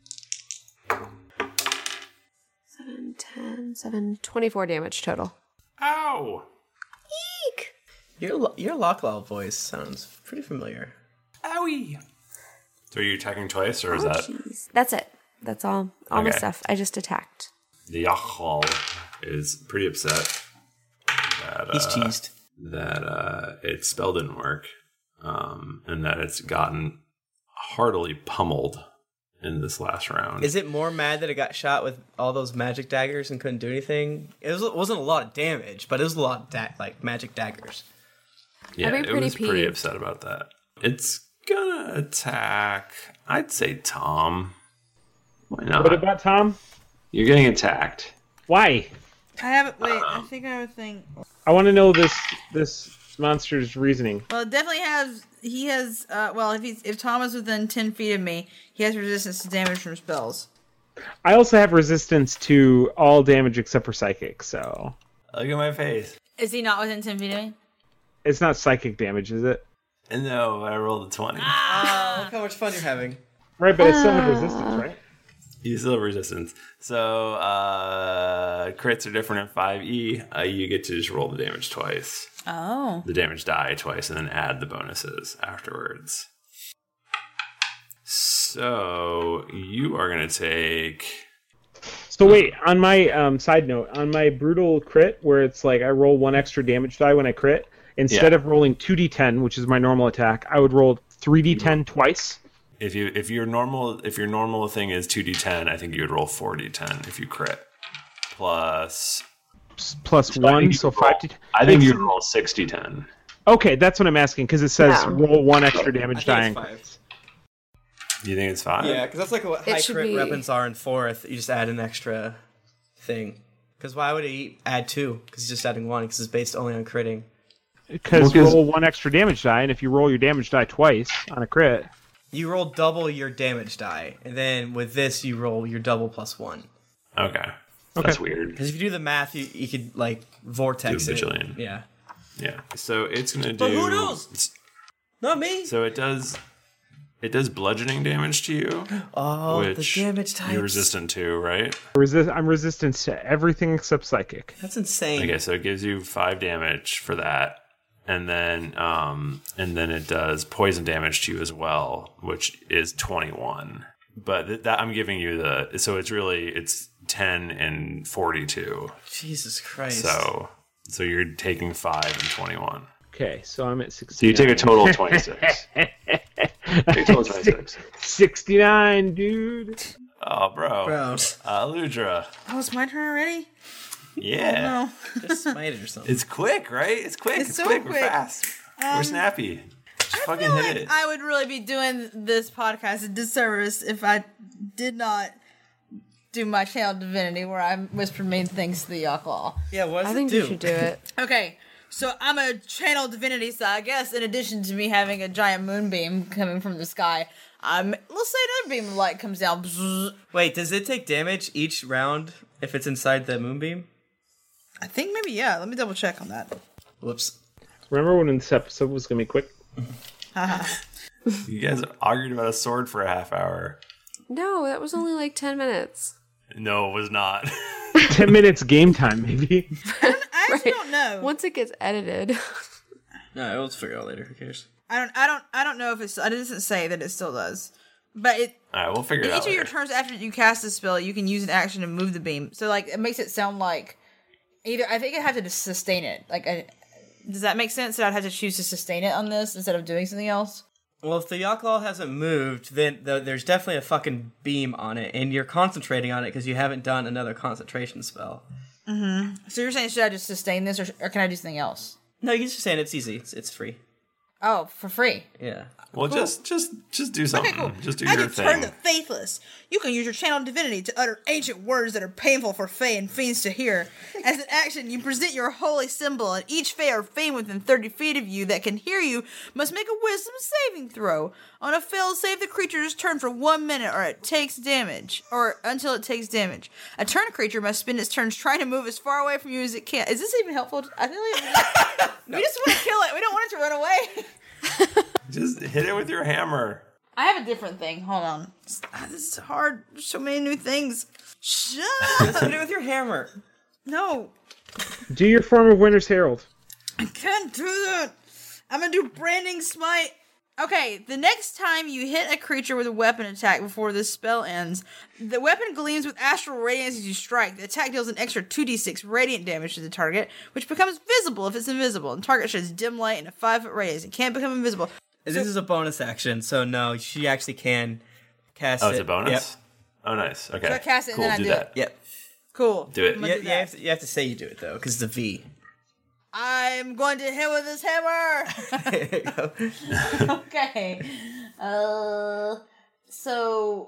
Seven, ten, seven, twenty-four damage total. Ow! Eek! Your your Locklaw voice sounds pretty familiar. Owie! So are you attacking twice, or is Oh, that jeez. That's it. That's all. All my Okay. stuff. I just attacked. the Yakal is pretty upset that He's uh, cheesed. that uh, its spell didn't work, um, and that it's gotten heartily pummeled in this last round. Is it more mad that it got shot with all those magic daggers and couldn't do anything? It, was, it wasn't a lot of damage, but it was a lot of da- like magic daggers. Yeah, I'd be it pretty was pretty peeved. upset about that. It's gonna attack. I'd say Tom. Why not? What about Tom? You're getting attacked. Why? I haven't. Wait, I think I have a thing. I want to know this this monster's reasoning. Well, it definitely has. He has. Uh, well, if he's if Tom is within ten feet of me, he has resistance to damage from spells. I also have resistance to all damage except for psychic, so Look at my face. Is he not within ten feet of me? it's not psychic damage, is it? And no, I rolled a twenty. Oh, look how much fun you're having. Right, but I still have resistance, right? You still have resistance. So uh, crits are different at five E. Uh, you get to just roll the damage twice. Oh. The damage die twice, and then add the bonuses afterwards. So you are going to take. So wait, on my um, side note, on my brutal crit, where it's like I roll one extra damage die when I crit, instead Yeah. of rolling two d ten, which is my normal attack, I would roll three d ten twice. If you if your normal if your normal thing is two d ten, I think you would roll four d ten if you crit. Plus Plus So I think one, you so could roll- five d ten. I think you would roll six d ten. Okay, that's what I'm asking because it says No. roll one extra damage die. it's on five. crits. You think it's five? Yeah, because that's like what It high should crit be- weapons are in fourth. You just add an extra thing. Because why would he add two? Because he's just adding one. Because it's based only on critting. Because Well, 'cause- roll one extra damage die, and if you roll your damage die twice on a crit, You roll double your damage die, and then with this you roll your double plus one. Okay. That's weird. Because if you do the math, you, you could like vortex Do a it. bajillion. Yeah. Yeah. So it's gonna do. But who knows? Not me. So it does. It does bludgeoning damage to you. Oh, the which damage types. You're resistant to, right? resist. I'm resistant to everything except psychic. That's insane. Okay, so it gives you five damage for that, and then um, and then it does poison damage to you as well, which is twenty-one. But th- that I'm giving you the so it's really it's ten and forty-two. Jesus Christ. So so you're taking five and twenty-one. Okay, so I'm at sixty. So you take a total of twenty-six. Take a total of twenty-six. sixty-nine, dude. Oh, bro. Bro. Uh, Ludra. Oh, it's my turn already? Yeah. Oh, Just smite it or something. It's quick, right? It's quick. It's It's, so quick. quick. We're fast. Um, We're snappy. Just fucking no. hit Like, it. I would really be doing this podcast a disservice if I did not do my channel divinity where I whisper mean things to the Yaklaw. Yeah, what does I it think do? you should do it. Okay, so I'm a channel divinity, so I guess in addition to me having a giant moonbeam coming from the sky, um, let's say another beam of light comes down. Bzzz. Wait, does it take damage each round if it's inside the moonbeam? I think maybe, yeah. Let me double check on that. Whoops. Remember when this episode was gonna be quick? You guys argued about a sword for a half hour. No, that was only like ten minutes. No, it was not. Ten minutes game time, maybe. I actually don't know. Once it gets edited. No, we'll figure it out later. Who cares? I don't. I don't. I don't know if it's. It doesn't say that it still does, but it. All right, we'll figure it In out each of your later. turns after you cast the spell, you can use an action to move the beam. So like it makes it sound like either I think I have to just sustain it. Like, I, does that make sense? That I'd have to choose to sustain it on this instead of doing something else. Well, if the Yaklaw hasn't moved, then the, there's definitely a fucking beam on it, and you're concentrating on it because you haven't done another concentration spell. Mm-hmm. So you're saying should I just sustain this, or, or can I do something else? No, you can just saying it's easy. It's it's free. Oh, for free. Yeah. Well, Cool. just just just do something. Okay, cool. Just do I your can turn thing. the faithless. You can use your channel divinity to utter ancient words that are painful for Fae and fiends to hear. As an action, you present your holy symbol, and each Fae or fiend within thirty feet of you that can hear you must make a wisdom saving throw. On a failed save, the creature is turned for one minute, or it takes damage, or until it takes damage. A turn creature must spend its turns trying to move as far away from you as it can. Is this even helpful? I feel like we just want to kill it. We don't want it to run away. Just hit it with your hammer. I have a different thing. Hold on. Ah, This is hard. There's so many new things. Shut Just up. hit it with your hammer. No, Do your form of Winter's Herald. I can't do that. I'm gonna do branding smite. Okay, the next time you hit a creature with a weapon attack before this spell ends, the weapon gleams with astral radiance as you strike. The attack deals an extra two d six radiant damage to the target, which becomes visible if it's invisible. The target sheds dim light in a five foot radius and can't become invisible. This is a bonus action, so no, she actually can cast Oh, it. it's a bonus? Yep. Oh, nice. Okay. So I cast it and cool. then I do do that. Yep. Cool. Do it. I'm gonna Yeah, do you, that. have to, you have to say you do it, though, because it's the V. I'm going to hit with this hammer. Okay. Uh, so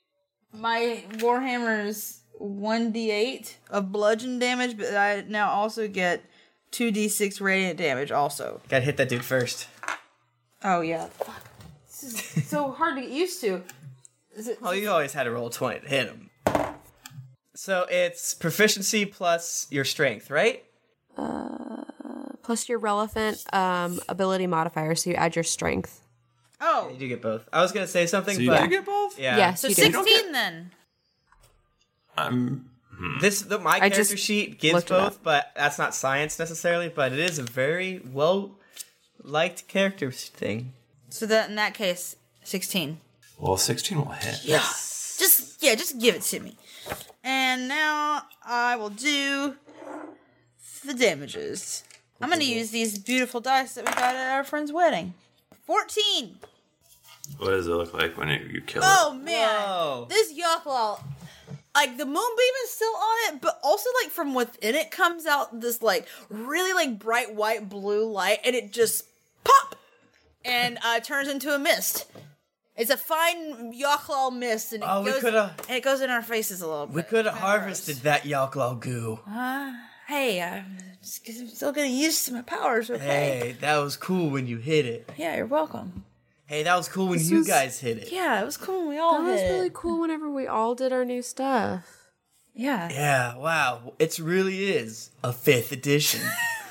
my warhammer's one d eight of bludgeon damage, but I now also get two d six radiant damage. Also. Gotta hit that dude first. Oh yeah. Fuck. This is so hard to get used to. Is it? Well, you always had to roll twenty to hit him. So it's proficiency plus your strength, right? Uh, plus your relevant um, ability modifier, so you add your strength. Oh. You do get both. I was gonna say something, So you but do get both? Yeah. Yes, So you do. sixteen then. I'm. hmm. This the, my I character just sheet gives looked it up. both, but that's not science necessarily. But it is a very well liked character thing. So that in that case, sixteen. Well, sixteen will hit. Yes. Just yeah, just give it to me. And now I will do the damages. I'm gonna use these beautiful dice that we got at our friend's wedding. Fourteen. What does it look like when it, you kill Oh man, Whoa. this Yaklaw. like the moonbeam is still on it, but also like from within it comes out this like really like bright white blue light, and it just pop and uh, turns into a mist. It's a fine Yochlol mist, and it Oh, we goes coulda- and it goes in our faces a little bit. We could have harvested that Yochlol goo. Uh, hey, I'm, just, I'm still getting used to my powers. Okay. Hey, that was cool when you hit it. Yeah, you're welcome. Hey, that was cool when This you was- guys hit it. Yeah, it was cool when we all That was hit. really cool whenever we all did our new stuff. Yeah. Yeah, wow. It really is a fifth edition.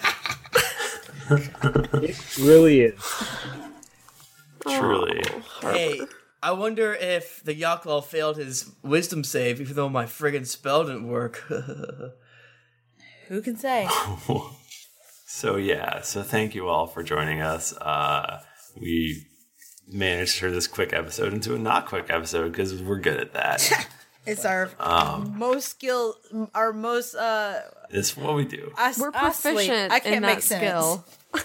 It really is. Truly. Hey, I wonder if the Yochlol failed his wisdom save, even though my friggin' spell didn't work. Who can say? So yeah, so thank you all for joining us. Uh, we managed to turn this quick episode into a not quick episode because we're good at that. It's our Um, most skill, our most uh. It's what we do. Us, We're us sleep. proficient I can't in make that sense. skill.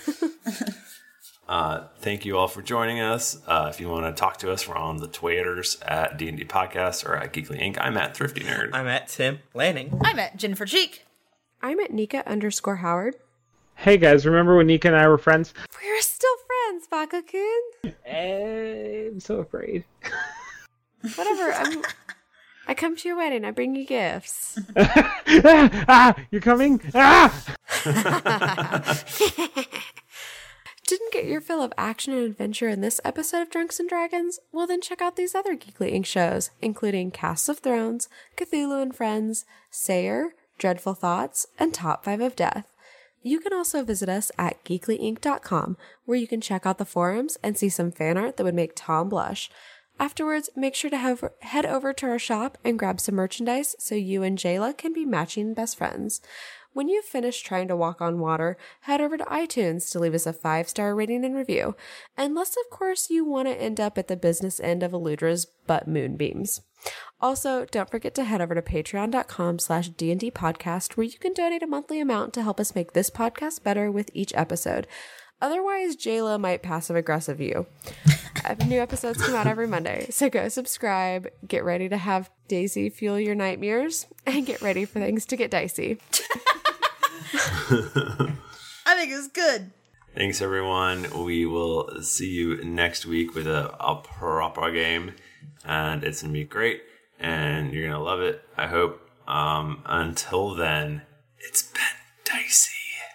Uh, thank you all for joining us. Uh, if you want to talk to us, we're on the Twitters at D and D Podcast or at Geekly Incorporated. I'm at Thrifty Nerd. I'm at Tim Lanning. I'm at Jennifer Cheek. I'm at Nika underscore Howard. Hey guys, remember when Nika and I were friends? We're still friends, Baka-kun. I'm so afraid. Whatever. I'm. I come to your wedding. I bring you gifts. Ah, you're coming? Ah! Didn't get your fill of action and adventure in this episode of Drunks and Dragons? Well, then check out these other Geekly Incorporated shows, including Cast of Thrones, Cthulhu and Friends, Sayer, Dreadful Thoughts, and Top five of Death. You can also visit us at geekly inc dot com, where you can check out the forums and see some fan art that would make Tom blush. Afterwards, make sure to have, head over to our shop and grab some merchandise so you and Jayla can be matching best friends. When you've finished trying to walk on water, head over to iTunes to leave us a five-star rating and review. Unless, of course, you want to end up at the business end of Eludra's butt moonbeams. Also, don't forget to head over to patreon.com slash D&D podcast, where you can donate a monthly amount to help us make this podcast better with each episode. Otherwise, Jayla might passive-aggressive you. New episodes come out every Monday, so go subscribe, get ready to have Daisy fuel your nightmares, and get ready for things to get dicey. I think it's good. Thanks, everyone. We will see you next week with a, a proper game, and it's going to be great, and you're going to love it, I hope. Um, until then, it's been dicey.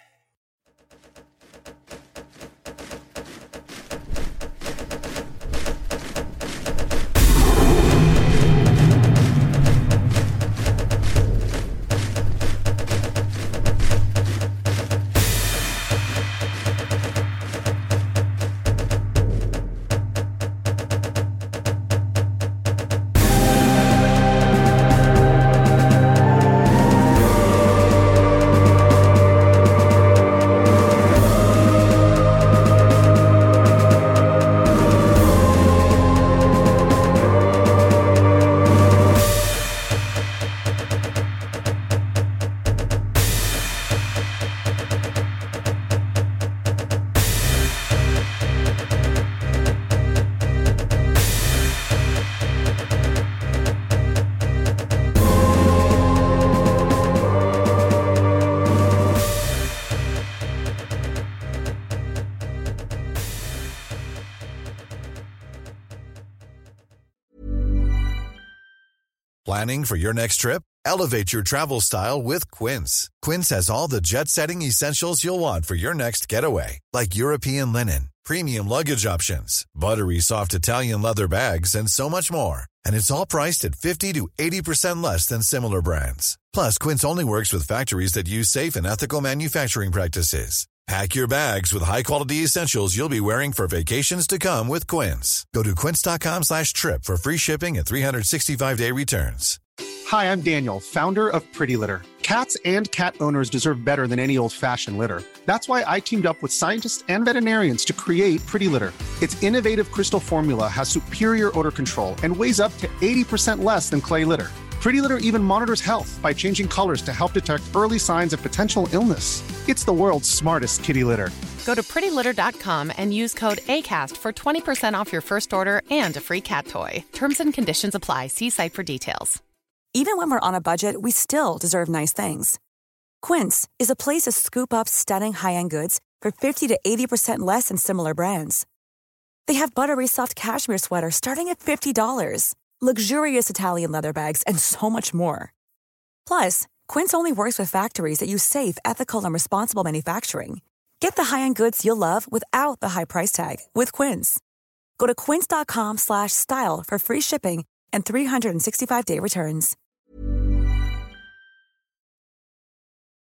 Planning for your next trip? Elevate your travel style with Quince. Quince has all the jet-setting essentials you'll want for your next getaway, like European linen, premium luggage options, buttery soft Italian leather bags, and so much more. And it's all priced at fifty to eighty percent less than similar brands. Plus, Quince only works with factories that use safe and ethical manufacturing practices. Pack your bags with high-quality essentials you'll be wearing for vacations to come with Quince. Go to quince.com slash trip for free shipping and three sixty-five day returns. Hi, I'm Daniel, founder of Pretty Litter. Cats and cat owners deserve better than any old-fashioned litter. That's why I teamed up with scientists and veterinarians to create Pretty Litter. Its innovative crystal formula has superior odor control and weighs up to eighty percent less than clay litter. Pretty Litter even monitors health by changing colors to help detect early signs of potential illness. It's the world's smartest kitty litter. Go to pretty litter dot com and use code ACAST for twenty percent off your first order and a free cat toy. Terms and conditions apply. See site for details. Even when we're on a budget, we still deserve nice things. Quince is a place to scoop up stunning high-end goods for fifty to eighty percent less than similar brands. They have buttery soft cashmere sweaters starting at fifty dollars, luxurious Italian leather bags, and so much more. Plus, Quince only works with factories that use safe, ethical, and responsible manufacturing. Get the high-end goods you'll love without the high price tag with Quince. Go to quince.com slash style for free shipping and three sixty-five day returns.